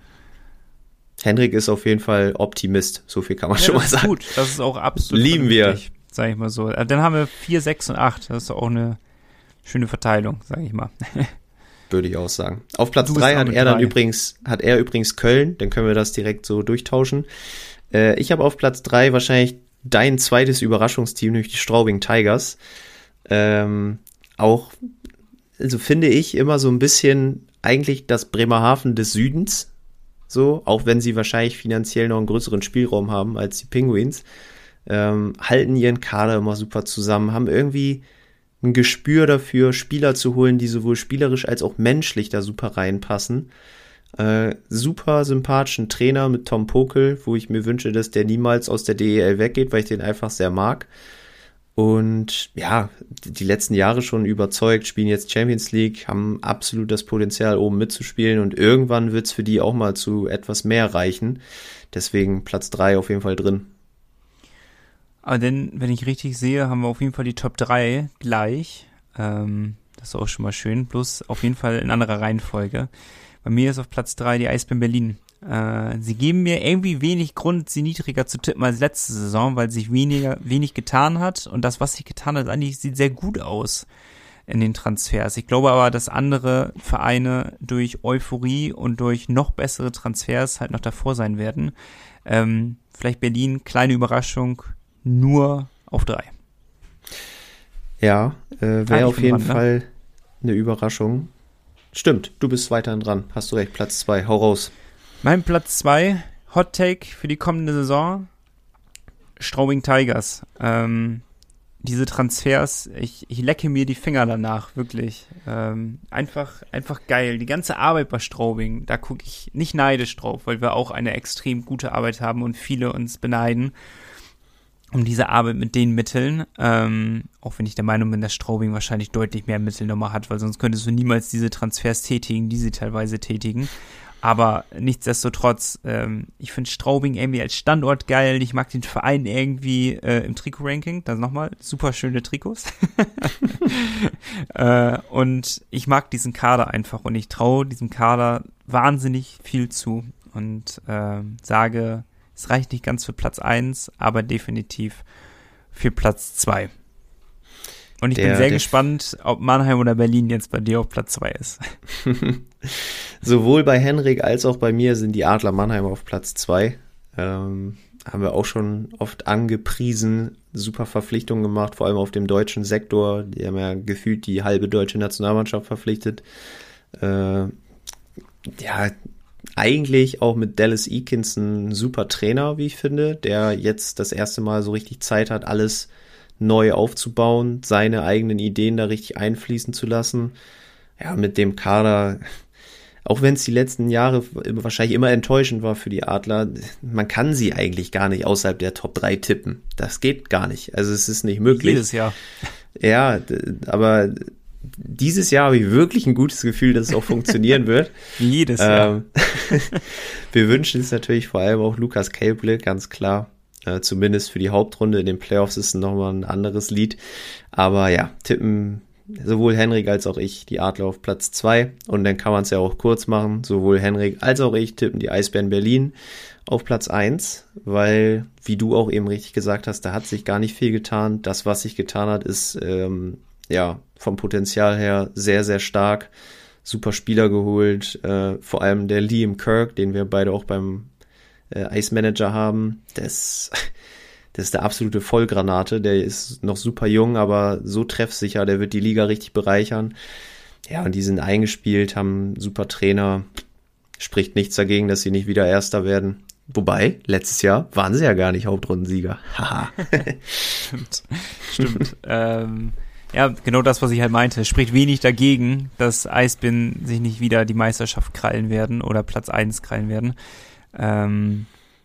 Henrik ist auf jeden Fall Optimist, so viel kann man ja, schon mal das sagen. Ist gut, das ist auch absolut Lieben wir. Sag ich mal so. Dann haben wir vier, sechs und acht. Das ist auch eine schöne Verteilung, sag ich mal. Würde ich auch sagen. Auf Platz drei hat er dann drei. übrigens, hat er übrigens Köln, dann können wir das direkt so durchtauschen. Äh, ich habe auf Platz drei wahrscheinlich dein zweites Überraschungsteam, nämlich die Straubing Tigers. Ähm, auch, also finde ich immer so ein bisschen eigentlich das Bremerhaven des Südens, so, auch wenn sie wahrscheinlich finanziell noch einen größeren Spielraum haben als die Penguins, ähm, halten ihren Kader immer super zusammen, haben irgendwie ein Gespür dafür, Spieler zu holen, die sowohl spielerisch als auch menschlich da super reinpassen. Äh, super sympathischen Trainer mit Tom Pokel, wo ich mir wünsche, dass der niemals aus der D E L weggeht, weil ich den einfach sehr mag. Und ja, die letzten Jahre schon überzeugt, spielen jetzt Champions League, haben absolut das Potenzial, oben mitzuspielen und irgendwann wird es für die auch mal zu etwas mehr reichen. Deswegen Platz drei auf jeden Fall drin. Aber denn, wenn ich richtig sehe, haben wir auf jeden Fall die Top drei gleich. Ähm, das ist auch schon mal schön, bloß auf jeden Fall in anderer Reihenfolge. Bei mir ist auf Platz drei die Eisbären Berlin. Äh, sie geben mir irgendwie wenig Grund, sie niedriger zu tippen als letzte Saison, weil sich weniger, wenig getan hat. Und das, was sich getan hat, eigentlich sieht sehr gut aus in den Transfers. Ich glaube aber, dass andere Vereine durch Euphorie und durch noch bessere Transfers halt noch davor sein werden. Ähm, vielleicht Berlin, kleine Überraschung, nur auf drei. Ja, äh, wäre auf jeden dran, Fall ne? eine Überraschung. Stimmt, du bist weiterhin dran. Hast du recht, Platz zwei, hau raus. Mein Platz zwei, Hot Take für die kommende Saison, Straubing Tigers. Ähm, diese Transfers, ich, ich lecke mir die Finger danach, wirklich. Ähm, einfach, einfach geil. Die ganze Arbeit bei Straubing, da gucke ich nicht neidisch drauf, weil wir auch eine extrem gute Arbeit haben und viele uns beneiden um diese Arbeit mit den Mitteln, ähm, auch wenn ich der Meinung bin, dass Straubing wahrscheinlich deutlich mehr Mittel nochmal hat, weil sonst könntest du niemals diese Transfers tätigen, die sie teilweise tätigen. Aber nichtsdestotrotz, ähm, ich finde Straubing irgendwie als Standort geil, ich mag den Verein irgendwie äh, im Trikot-Ranking, das nochmal, super schöne Trikots. äh, und ich mag diesen Kader einfach und ich traue diesem Kader wahnsinnig viel zu und äh, sage, es reicht nicht ganz für Platz eins, aber definitiv für Platz zwei. Und ich der, bin sehr der gespannt, ob Mannheim oder Berlin jetzt bei dir auf Platz zwei ist. Sowohl bei Henrik als auch bei mir sind die Adler Mannheim auf Platz zwei. Ähm, haben wir auch schon oft angepriesen, super Verpflichtungen gemacht, vor allem auf dem deutschen Sektor. Die haben ja gefühlt die halbe deutsche Nationalmannschaft verpflichtet. Äh, ja, eigentlich auch mit Dallas Eakins ein super Trainer, wie ich finde, der jetzt das erste Mal so richtig Zeit hat, alles neu aufzubauen, seine eigenen Ideen da richtig einfließen zu lassen. Ja, mit dem Kader, auch wenn es die letzten Jahre wahrscheinlich immer enttäuschend war für die Adler, man kann sie eigentlich gar nicht außerhalb der Top drei tippen. Das geht gar nicht. Also es ist nicht möglich. Jedes Jahr. Ja, aber dieses Jahr habe ich wirklich ein gutes Gefühl, dass es auch funktionieren wird. Jedes Jahr. Ähm, wir wünschen es natürlich vor allem auch Lukas Käble, ganz klar. Äh, zumindest für die Hauptrunde in den Playoffs ist nochmal ein anderes Lied. Aber ja, tippen sowohl Henrik als auch ich die Adler auf Platz zwei. Und dann kann man es ja auch kurz machen. Sowohl Henrik als auch ich tippen die Eisbären Berlin auf Platz eins. Weil, wie du auch eben richtig gesagt hast, da hat sich gar nicht viel getan. Das, was sich getan hat, ist ähm, ja vom Potenzial her sehr, sehr stark. Super Spieler geholt. Äh, vor allem der Liam Kirk, den wir beide auch beim Äh, Ice Manager haben, das, das ist der absolute Vollgranate, der ist noch super jung, aber so treffsicher, der wird die Liga richtig bereichern. Ja, und die sind eingespielt, haben super Trainer, spricht nichts dagegen, dass sie nicht wieder Erster werden. Wobei, letztes Jahr waren sie ja gar nicht Hauptrundensieger. Haha. Stimmt, stimmt. ähm, ja, genau das, was ich halt meinte. Spricht wenig dagegen, dass Eisbären sich nicht wieder die Meisterschaft krallen werden oder Platz eins krallen werden. Ähm,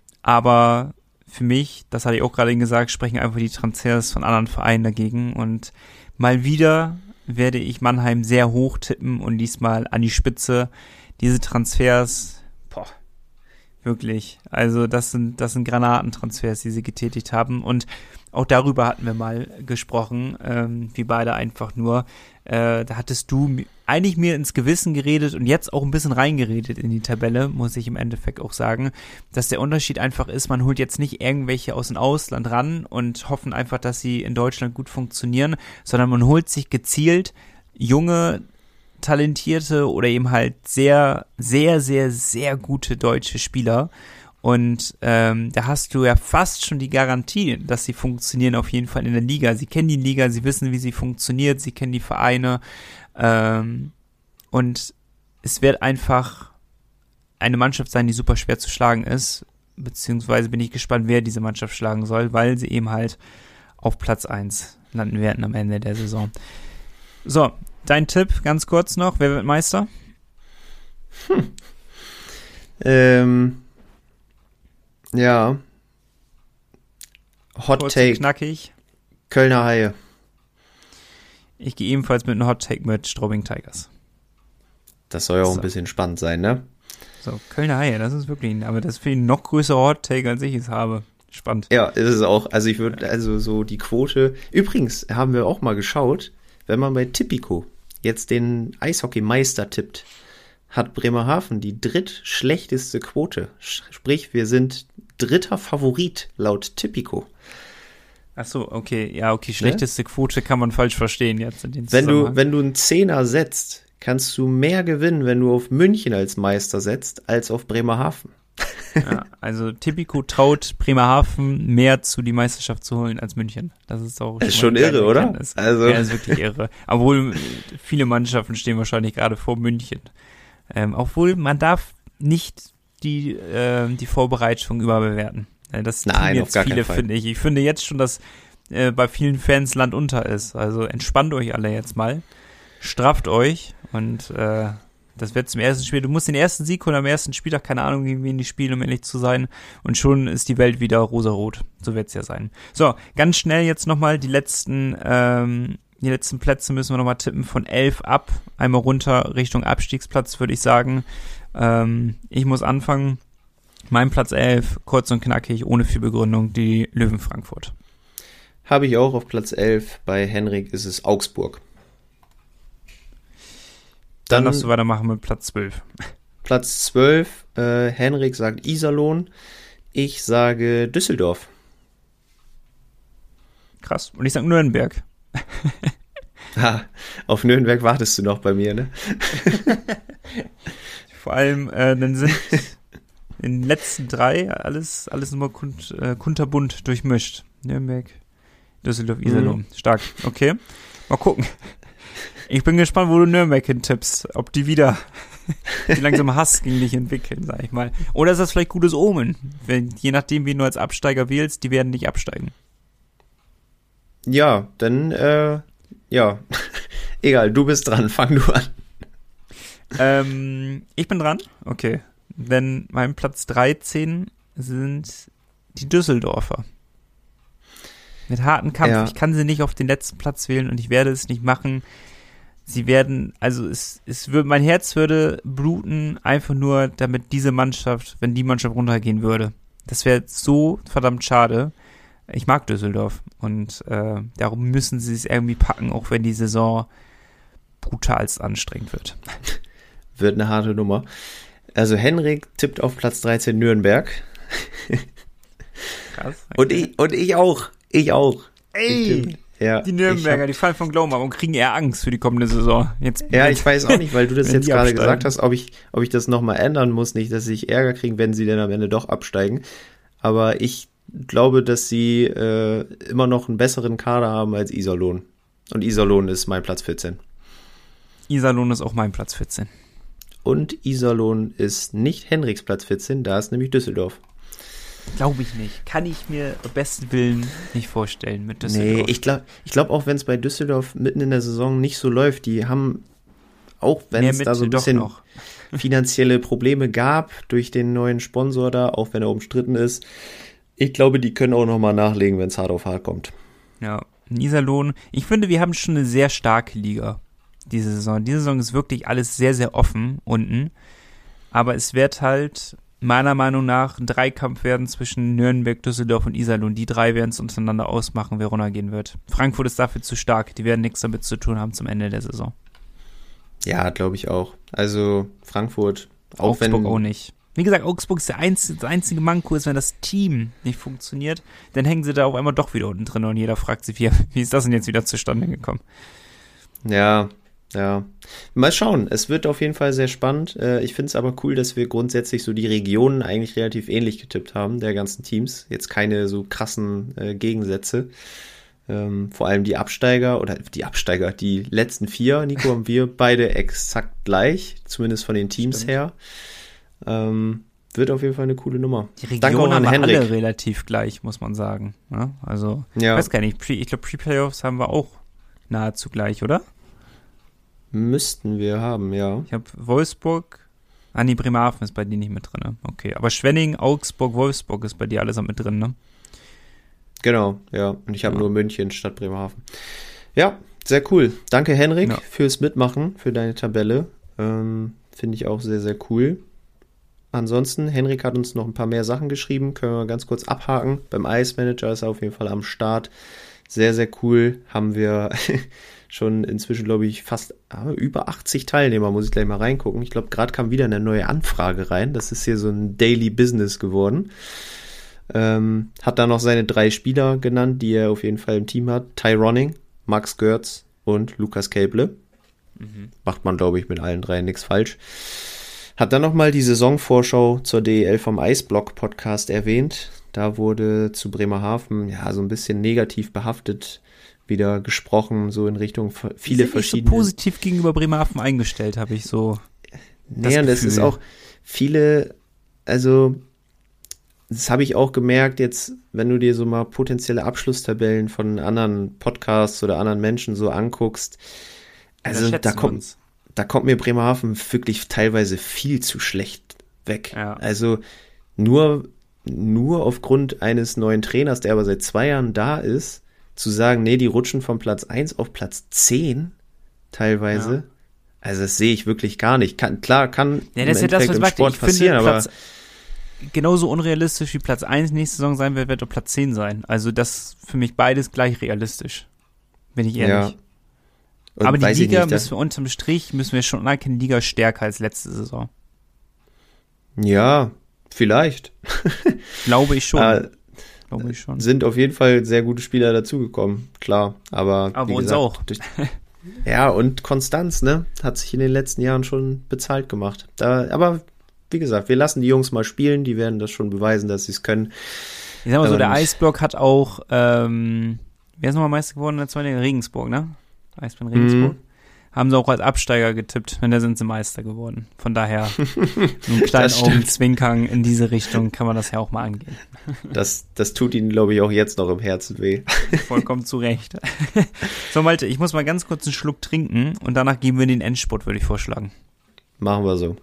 aber für mich, das hatte ich auch gerade eben gesagt, sprechen einfach die Transfers von anderen Vereinen dagegen und mal wieder werde ich Mannheim sehr hoch tippen und diesmal an die Spitze. Diese Transfers, boah, wirklich, also das sind, das sind Granatentransfers, die sie getätigt haben und auch darüber hatten wir mal gesprochen, ähm, wir beide einfach nur, äh, da hattest du eigentlich mir ins Gewissen geredet und jetzt auch ein bisschen reingeredet in die Tabelle, muss ich im Endeffekt auch sagen, dass der Unterschied einfach ist, man holt jetzt nicht irgendwelche aus dem Ausland ran und hoffen einfach, dass sie in Deutschland gut funktionieren, sondern man holt sich gezielt junge, talentierte oder eben halt sehr, sehr, sehr, sehr gute deutsche Spieler. Und ähm, da hast du ja fast schon die Garantie, dass sie funktionieren auf jeden Fall in der Liga. Sie kennen die Liga, sie wissen, wie sie funktioniert, sie kennen die Vereine. Ähm, und es wird einfach eine Mannschaft sein, die super schwer zu schlagen ist. Beziehungsweise bin ich gespannt, wer diese Mannschaft schlagen soll, weil sie eben halt auf Platz eins landen werden am Ende der Saison. So, dein Tipp ganz kurz noch. Wer wird Meister? Hm. Ähm... Ja. Hot Kurz Take. und knackig. Kölner Haie. Ich gehe ebenfalls mit einem Hot Take mit Straubing Tigers. Das soll ja auch so. ein bisschen spannend sein, ne? So, Kölner Haie, das ist wirklich, aber das finde ich ein noch größerer Hot Take, als ich es habe. Spannend. Ja, ist es auch. Also ich würde, also so die Quote. Übrigens haben wir auch mal geschaut, wenn man bei Tipico jetzt den Eishockeymeister tippt, hat Bremerhaven die drittschlechteste Quote. Sprich, wir sind dritter Favorit laut Tipico. Ach so, okay. Ja, okay, schlechteste ja? Quote kann man falsch verstehen jetzt in den Wenn du, wenn du einen Zehner setzt, kannst du mehr gewinnen, wenn du auf München als Meister setzt, als auf Bremerhaven. Ja, also Tipico traut Bremerhaven mehr zu, die Meisterschaft zu holen als München. Das ist auch schon, ist schon irre, oder? Also ja, ist wirklich irre. Obwohl viele Mannschaften stehen wahrscheinlich gerade vor München. Ähm, obwohl man darf nicht die äh, die Vorbereitung überbewerten. Das Nein, tun jetzt viele, finde ich. Ich finde jetzt schon, dass äh, bei vielen Fans Land unter ist. Also entspannt euch alle jetzt mal. Strafft euch und äh, das wird zum ersten Spiel. Du musst den ersten Sieg holen am ersten Spieltag, keine Ahnung, gegen wen die spielen, um ehrlich zu sein. Und schon ist die Welt wieder rosarot. So wird es ja sein. So, ganz schnell jetzt nochmal die letzten ähm, die letzten Plätze müssen wir nochmal tippen, von elf ab, einmal runter Richtung Abstiegsplatz, würde ich sagen. Ähm, ich muss anfangen. Mein Platz elf, kurz und knackig, ohne viel Begründung, die Löwen Frankfurt. Habe ich auch auf Platz elf, bei Henrik ist es Augsburg. Dann, Dann darfst du weitermachen mit Platz zwölf. Platz zwölf, äh, Henrik sagt Iserlohn, ich sage Düsseldorf. Krass, und ich sage Nürnberg. Ha, auf Nürnberg wartest du noch bei mir, ne? Vor allem, äh, dann sind in den letzten drei alles, alles nochmal kund, äh, kunterbunt durchmischt. Nürnberg, Düsseldorf, Iserlohn. Mhm. Stark. Okay. Mal gucken. Ich bin gespannt, wo du Nürnberg hintippst. Ob die wieder die langsam Hass gegen dich entwickeln, sag ich mal. Oder ist das vielleicht gutes Omen? Wenn, je nachdem, wen du als Absteiger wählst, die werden nicht absteigen. Ja, dann, äh, ja. Egal, du bist dran. Fang du an. Ähm, ich bin dran? Okay. Denn mein Platz dreizehn sind die Düsseldorfer. Mit hartem Kampf. Ja. Ich kann sie nicht auf den letzten Platz wählen und ich werde es nicht machen. Sie werden, also es, es würde, mein Herz würde bluten, einfach nur, damit diese Mannschaft, wenn die Mannschaft runtergehen würde. Das wäre so verdammt schade. Ich mag Düsseldorf und äh, darum müssen sie es irgendwie packen, auch wenn die Saison brutalst anstrengend wird. Wird eine harte Nummer. Also Henrik tippt auf Platz dreizehn Nürnberg. Krass. Okay. Und ich, und ich auch. Ich auch. Ey, ich ja, die Nürnberger, hab, die fallen vom Glauben ab und kriegen eher Angst für die kommende Saison. Jetzt, ja, ich weiß auch nicht, weil du das jetzt gerade gesagt hast, ob ich, ob ich das nochmal ändern muss. Nicht, dass sie sich Ärger kriegen, wenn sie dann am Ende doch absteigen. Aber ich glaube, dass sie äh, immer noch einen besseren Kader haben als Iserlohn. Und Iserlohn ist mein Platz vierzehn. Iserlohn ist auch mein Platz vierzehn. Und Iserlohn ist nicht Henriks Platz vierzehn, da ist nämlich Düsseldorf. Glaube ich nicht. Kann ich mir besten Willen nicht vorstellen mit Düsseldorf. Nee, ich glaube ich glaub auch, wenn es bei Düsseldorf mitten in der Saison nicht so läuft, die haben, auch wenn es da so ein bisschen finanzielle Probleme gab durch den neuen Sponsor da, auch wenn er umstritten ist, ich glaube, die können auch nochmal nachlegen, wenn es hart auf hart kommt. Ja, Iserlohn. Ich finde, wir haben schon eine sehr starke Liga diese Saison. Diese Saison ist wirklich alles sehr, sehr offen unten. Aber es wird halt meiner Meinung nach ein Dreikampf werden zwischen Nürnberg, Düsseldorf und Iserlohn. Die drei werden es untereinander ausmachen, wer runtergehen wird. Frankfurt ist dafür zu stark. Die werden nichts damit zu tun haben zum Ende der Saison. Ja, glaube ich auch. Also Frankfurt, auch Augsburg wenn... auch nicht. Wie gesagt, Augsburg ist der einzige, das einzige Manko, ist, wenn das Team nicht funktioniert, dann hängen sie da auf einmal doch wieder unten drin und jeder fragt sich, wie, wie ist das denn jetzt wieder zustande gekommen? Ja, ja. Mal schauen. Es wird auf jeden Fall sehr spannend. Ich finde es aber cool, dass wir grundsätzlich so die Regionen eigentlich relativ ähnlich getippt haben, der ganzen Teams. Jetzt keine so krassen äh, Gegensätze. Ähm, vor allem die Absteiger oder die Absteiger, die letzten vier, Nico, haben wir beide exakt gleich, zumindest von den Teams Stimmt. her. Ähm, wird auf jeden Fall eine coole Nummer. Die Region haben wir Henrik. Alle relativ gleich, muss man sagen. Ja, also, ja. Ich weiß gar nicht, ich glaube, Pre-Playoffs haben wir auch nahezu gleich, oder? Müssten wir haben, ja. Ich habe Wolfsburg, ah nee, Bremerhaven ist bei dir nicht mit drin, ne? Okay, aber Schwenning, Augsburg, Wolfsburg ist bei dir allesamt mit drin, ne? Genau, ja. Und ich habe ja. nur München statt Bremerhaven. Ja, sehr cool. Danke, Henrik, ja. fürs Mitmachen, für deine Tabelle. Ähm, finde ich auch sehr, sehr cool. Ansonsten, Henrik hat uns noch ein paar mehr Sachen geschrieben, können wir ganz kurz abhaken. Beim Ice Manager ist er auf jeden Fall am Start. Sehr, sehr cool. Haben wir schon inzwischen, glaube ich, fast über achtzig Teilnehmer, muss ich gleich mal reingucken. Ich glaube, gerade kam wieder eine neue Anfrage rein. Das ist hier so ein Daily Business geworden. Ähm, hat da noch seine drei Spieler genannt, die er auf jeden Fall im Team hat. Ty Ronning, Max Görz und Lukas Käble. Mhm. Macht man, glaube ich, mit allen drei nichts falsch. Hat dann nochmal die Saisonvorschau zur D E L vom Eisblock-Podcast erwähnt. Da wurde zu Bremerhaven ja so ein bisschen negativ behaftet wieder gesprochen, so in Richtung viele verschiedene... so positiv gegenüber Bremerhaven eingestellt, habe ich so Nee, und das ist auch viele, also das habe ich auch gemerkt jetzt, wenn du dir so mal potenzielle Abschlusstabellen von anderen Podcasts oder anderen Menschen so anguckst, also da kommt... Uns. Da kommt mir Bremerhaven wirklich teilweise viel zu schlecht weg. Ja. Also nur, nur aufgrund eines neuen Trainers, der aber seit zwei Jahren da ist, zu sagen, nee, die rutschen von Platz eins auf Platz zehn teilweise. Ja. Also das sehe ich wirklich gar nicht. Kann, klar, kann ja, das im ist ja das, was im Sport ich passieren, finde, aber Platz, genauso unrealistisch wie Platz eins nächste Saison sein wird, wird auch Platz zehn sein. Also das ist für mich beides gleich realistisch. Bin ich ehrlich. Ja. Und aber die Liga, nicht, müssen wir unterm Strich, müssen wir schon anerkennen, die Liga ist stärker als letzte Saison. Ja, vielleicht. Glaube ich schon. äh, Glaube ich schon. Sind auf jeden Fall sehr gute Spieler dazugekommen, klar. Aber, aber wie uns gesagt, auch. Durch, Ja, und Konstanz, ne? Hat sich in den letzten Jahren schon bezahlt gemacht. Da, aber wie gesagt, wir lassen die Jungs mal spielen, die werden das schon beweisen, dass sie es können. Ich sag mal so, Und der Eisblock hat auch, ähm, wer ist nochmal Meister geworden in der zweiten Liga? Regensburg, ne? Eisbären Regensburg. Mhm. Haben sie auch als Absteiger getippt, wenn da sind sie Meister geworden. Von daher, einen kleinen Augenzwinkern in diese Richtung kann man das ja auch mal angehen. Das, das tut ihnen, glaube ich, auch jetzt noch im Herzen weh. Vollkommen zu Recht. So, Malte, ich muss mal ganz kurz einen Schluck trinken und danach gehen wir in den Endspurt, würde ich vorschlagen. Machen wir so.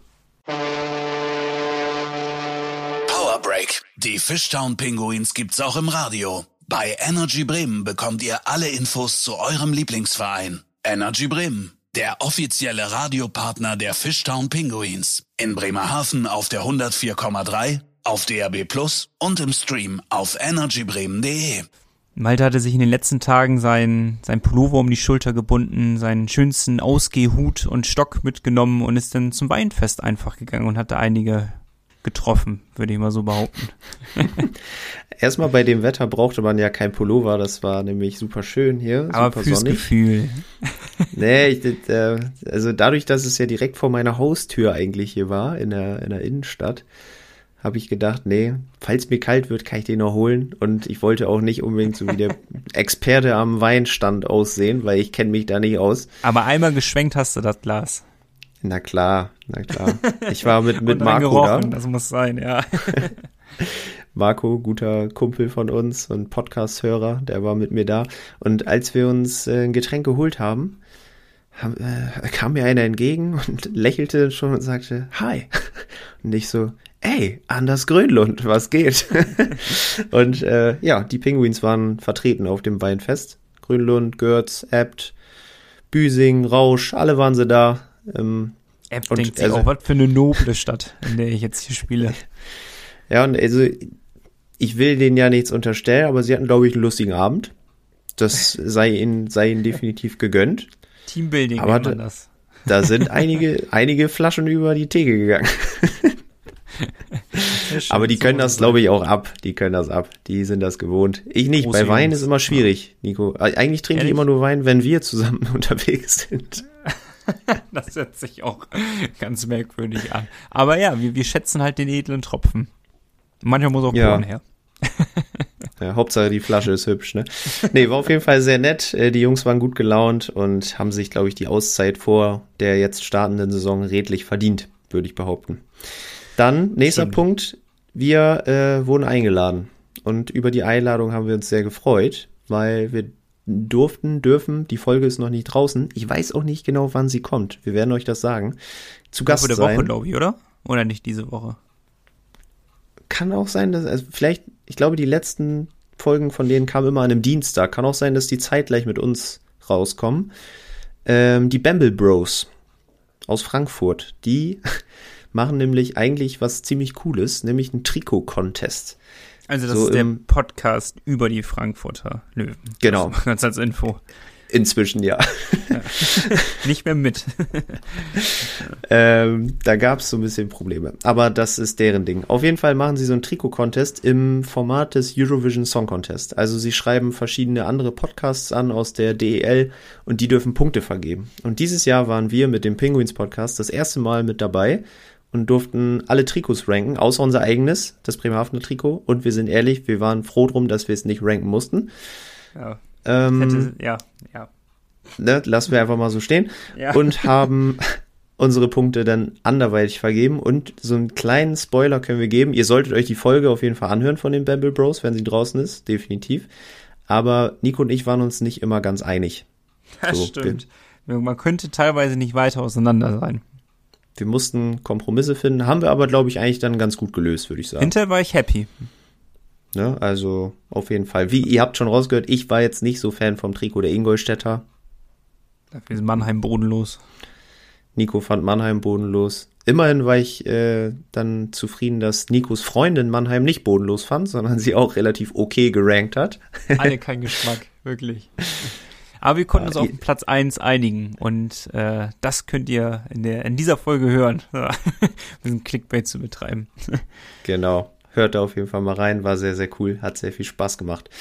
Power Break. Die Fishtown Pinguins gibt's auch im Radio. Bei Energy Bremen bekommt ihr alle Infos zu eurem Lieblingsverein. Energy Bremen, der offizielle Radiopartner der Fishtown Pinguins. In Bremerhaven auf der hundertvier Komma drei, auf D A B Plus und im Stream auf energy bremen punkt de. Malte hatte sich in den letzten Tagen sein, sein Pullover um die Schulter gebunden, seinen schönsten Ausgehhut und Stock mitgenommen und ist dann zum Weinfest einfach gegangen und hatte einige getroffen, würde ich mal so behaupten. Erstmal bei dem Wetter brauchte man ja kein Pullover, das war nämlich super schön hier. Aber super fürs sonnig. Gefühl. Nee, ich, äh, also dadurch, dass es ja direkt vor meiner Haustür eigentlich hier war, in der, in der Innenstadt, habe ich gedacht, nee, falls mir kalt wird, kann ich den noch holen. Und ich wollte auch nicht unbedingt so wie der Experte am Weinstand aussehen, weil ich kenne mich da nicht aus. Aber einmal geschwenkt hast du das Glas. Na klar, na klar. Ich war mit, mit Und Marco gerochen, da. Das muss sein, ja. Marco, guter Kumpel von uns und Podcast-Hörer, der war mit mir da. Und als wir uns äh, ein Getränk geholt haben, haben äh, kam mir einer entgegen und lächelte schon und sagte, hi. Und ich so, ey, Anders Grönlund, was geht? Und äh, ja, die Pinguins waren vertreten auf dem Weinfest. Grönlund, Görz, Abt, Büsing, Rausch, alle waren sie da. Ähm, App denkt sich also, auch, was für eine noble Stadt, in der ich jetzt hier spiele. Ja, und also ich will denen ja nichts unterstellen, aber sie hatten, glaube ich, einen lustigen Abend. Das sei ihnen, sei ihnen definitiv gegönnt. Teambuilding aber nennt man das. Da sind einige, einige Flaschen über die Theke gegangen. Aber die können das, glaube ich, auch ab. Die können das ab. Die sind das gewohnt. Ich nicht. Große Bei Wein Jungs. Ist immer schwierig, Nico. Eigentlich trinke ich immer nur Wein, wenn wir zusammen unterwegs sind. Das hört sich auch ganz merkwürdig an. Aber ja, wir, wir schätzen halt den edlen Tropfen. Manchmal muss auch Korn ja. her. Ja, Hauptsache die Flasche ist hübsch, ne? Nee, war auf jeden Fall sehr nett. Die Jungs waren gut gelaunt und haben sich, glaube ich, die Auszeit vor der jetzt startenden Saison redlich verdient, würde ich behaupten. Dann, nächster Stimmt. Punkt, wir äh, wurden eingeladen. Und über die Einladung haben wir uns sehr gefreut, weil wir durften, dürfen, die Folge ist noch nicht draußen. Ich weiß auch nicht genau, wann sie kommt. Wir werden euch das sagen. Zu Gast der sein. Woche, glaube ich, oder? Oder nicht diese Woche? Kann auch sein, dass, also vielleicht, ich glaube, die letzten Folgen von denen kamen immer an einem Dienstag. Kann auch sein, dass die zeitgleich mit uns rauskommen. Ähm, die Bamble Bros aus Frankfurt, die machen nämlich eigentlich was ziemlich Cooles, nämlich einen Trikot-Contest. Also das so ist der Podcast über die Frankfurter Löwen. Genau. Das ganz als Info. Inzwischen, ja. ja. Nicht mehr mit. ähm, da gab es so ein bisschen Probleme. Aber das ist deren Ding. Auf jeden Fall machen sie so einen Trikot-Contest im Format des Eurovision Song Contest. Also sie schreiben verschiedene andere Podcasts an aus der D E L und die dürfen Punkte vergeben. Und dieses Jahr waren wir mit dem Penguins Podcast das erste Mal mit dabei und durften alle Trikots ranken, außer unser eigenes, das Bremerhavener Trikot. Und wir sind ehrlich, wir waren froh drum, dass wir es nicht ranken mussten. Ja. Ähm, hätte, ja, ja. Ne, lassen wir einfach mal so stehen. Ja. Und haben unsere Punkte dann anderweitig vergeben. Und so einen kleinen Spoiler können wir geben. Ihr solltet euch die Folge auf jeden Fall anhören von den Bamble Bros, wenn sie draußen ist, definitiv. Aber Nico und ich waren uns nicht immer ganz einig. Das so, stimmt. Wir, man könnte teilweise nicht weiter auseinander sein. Wir mussten Kompromisse finden, haben wir aber, glaube ich, eigentlich dann ganz gut gelöst, würde ich sagen. Hinterher war ich happy. Ne, also auf jeden Fall. Wie ihr habt schon rausgehört, ich war jetzt nicht so Fan vom Trikot der Ingolstädter. Dafür ist Mannheim bodenlos. Nico fand Mannheim bodenlos. Immerhin war ich äh, dann zufrieden, dass Nikos Freundin Mannheim nicht bodenlos fand, sondern sie auch relativ okay gerankt hat. Alle kein Geschmack, wirklich. Aber wir konnten uns auf Platz eins einigen und äh, das könnt ihr in, der, in dieser Folge hören, um diesen Clickbait zu betreiben. Genau. Hört da auf jeden Fall mal rein, war sehr, sehr cool, hat sehr viel Spaß gemacht.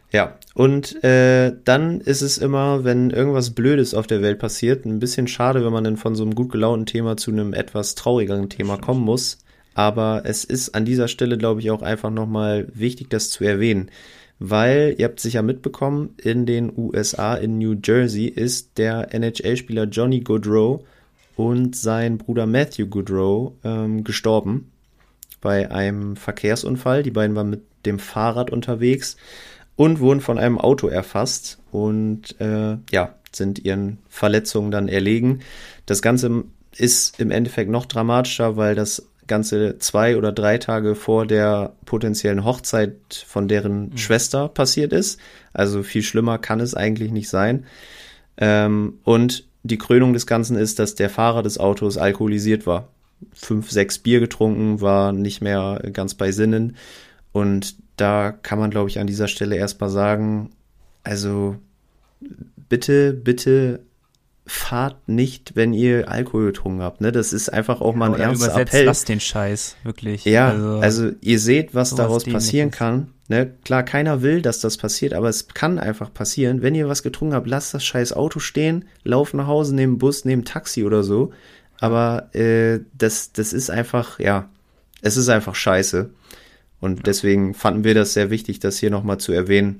Ja, und äh, dann ist es immer, wenn irgendwas Blödes auf der Welt passiert, ein bisschen schade, wenn man dann von so einem gut gelaunten Thema zu einem etwas traurigeren Thema kommen muss. Aber es ist an dieser Stelle, glaube ich, auch einfach nochmal wichtig, das zu erwähnen. Weil, ihr habt sicher mitbekommen, in den U S A, in New Jersey, ist der N H L-Spieler Johnny Gaudreau und sein Bruder Matthew Gaudreau ähm, gestorben bei einem Verkehrsunfall. Die beiden waren mit dem Fahrrad unterwegs und wurden von einem Auto erfasst und äh, ja, sind ihren Verletzungen dann erlegen. Das Ganze ist im Endeffekt noch dramatischer, weil das Ganze zwei oder drei Tage vor der potenziellen Hochzeit von deren mhm. Schwester passiert ist. Also viel schlimmer kann es eigentlich nicht sein. Ähm, und die Krönung des Ganzen ist, dass der Fahrer des Autos alkoholisiert war. Fünf, sechs Bier getrunken, war nicht mehr ganz bei Sinnen. Und da kann man, glaube ich, an dieser Stelle erstmal sagen, also bitte, bitte fahrt nicht, wenn ihr Alkohol getrunken habt. Ne? Das ist einfach auch mal ein ja, ernster übersetzt, Appell. Lasst den Scheiß, wirklich. Ja, also, also ihr seht, was daraus dämliches. passieren kann. Ne? Klar, keiner will, dass das passiert, aber es kann einfach passieren. Wenn ihr was getrunken habt, lasst das scheiß Auto stehen, lauft nach Hause, nehmt Bus, nehmt Taxi oder so. Aber äh, das, das ist einfach, ja, es ist einfach scheiße. Und ja. deswegen fanden wir das sehr wichtig, das hier nochmal zu erwähnen.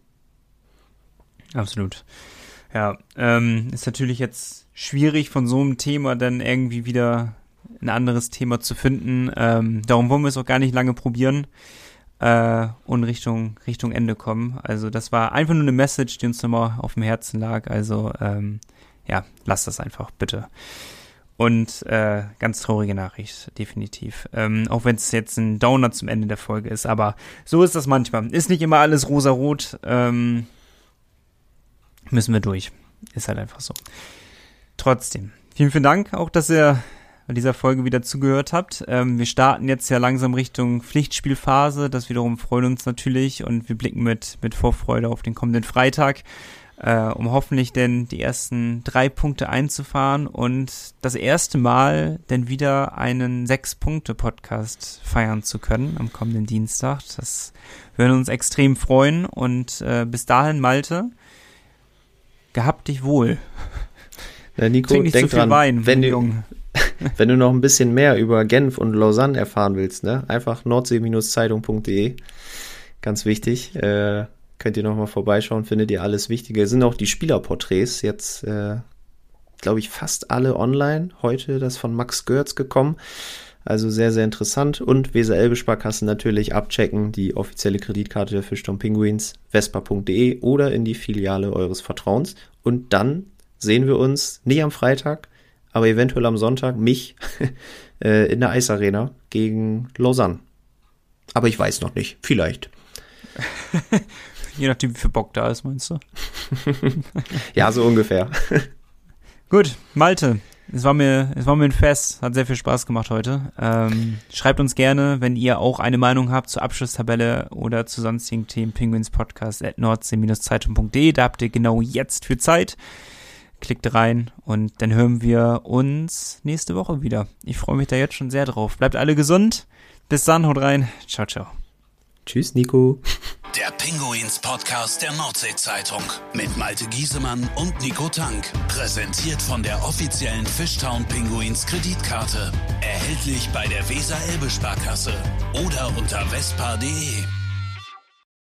Absolut. Ja, ähm, ist natürlich jetzt schwierig, von so einem Thema dann irgendwie wieder ein anderes Thema zu finden. Ähm, darum wollen wir es auch gar nicht lange probieren äh, und Richtung, Richtung Ende kommen. Also das war einfach nur eine Message, die uns nochmal auf dem Herzen lag. Also ähm, ja, lasst das einfach, bitte. Und äh, ganz traurige Nachricht, definitiv. Ähm, auch wenn es jetzt ein Downer zum Ende der Folge ist. Aber so ist das manchmal. Ist nicht immer alles rosarot. Ähm, müssen wir durch. Ist halt einfach so. Trotzdem, vielen, vielen Dank auch, dass ihr bei dieser Folge wieder zugehört habt. Ähm, wir starten jetzt ja langsam Richtung Pflichtspielphase. Das wiederum freut uns natürlich und wir blicken mit, mit Vorfreude auf den kommenden Freitag, äh, um hoffentlich denn die ersten drei Punkte einzufahren und das erste Mal denn wieder einen Sechs-Punkte-Podcast feiern zu können am kommenden Dienstag. Das würden uns extrem freuen und äh, bis dahin, Malte, gehabt dich wohl. Na, Nico, trink nicht denk zu viel dran, Wein, wenn du, Junge. wenn du noch ein bisschen mehr über Genf und Lausanne erfahren willst, ne, einfach nordsee Zeitung punkt de, ganz wichtig, äh, könnt ihr nochmal vorbeischauen, findet ihr alles Wichtige. Es sind auch die Spielerporträts jetzt, äh, glaube ich, fast alle online. Heute das von Max Görz gekommen. Also sehr, sehr interessant. Und Weser-Elbe-Sparkasse natürlich abchecken, die offizielle Kreditkarte der Fischtown Penguins, vespa punkt de oder in die Filiale eures Vertrauens. Und dann sehen wir uns nicht am Freitag, aber eventuell am Sonntag, mich, äh, in der Eisarena gegen Lausanne. Aber ich weiß noch nicht. Vielleicht. Je nachdem, wie viel Bock da ist, meinst du? Ja, so ungefähr. Gut, Malte. Es war mir, es war mir ein Fest, hat sehr viel Spaß gemacht heute. Ähm, schreibt uns gerne, wenn ihr auch eine Meinung habt zur Abschlusstabelle oder zu sonstigen Themen, penguinspodcast at nordsee Zeitung punkt de. Da habt ihr genau jetzt für Zeit. Klickt rein und dann hören wir uns nächste Woche wieder. Ich freue mich da jetzt schon sehr drauf. Bleibt alle gesund. Bis dann, haut rein. Ciao, ciao. Tschüss, Nico. Der Pinguins-Podcast der Nordsee-Zeitung mit Malte Giesemann und Nico Tank. Präsentiert von der offiziellen Fischtown Pinguins Kreditkarte. Erhältlich bei der Weser-Elbe-Sparkasse oder unter vespa punkt de.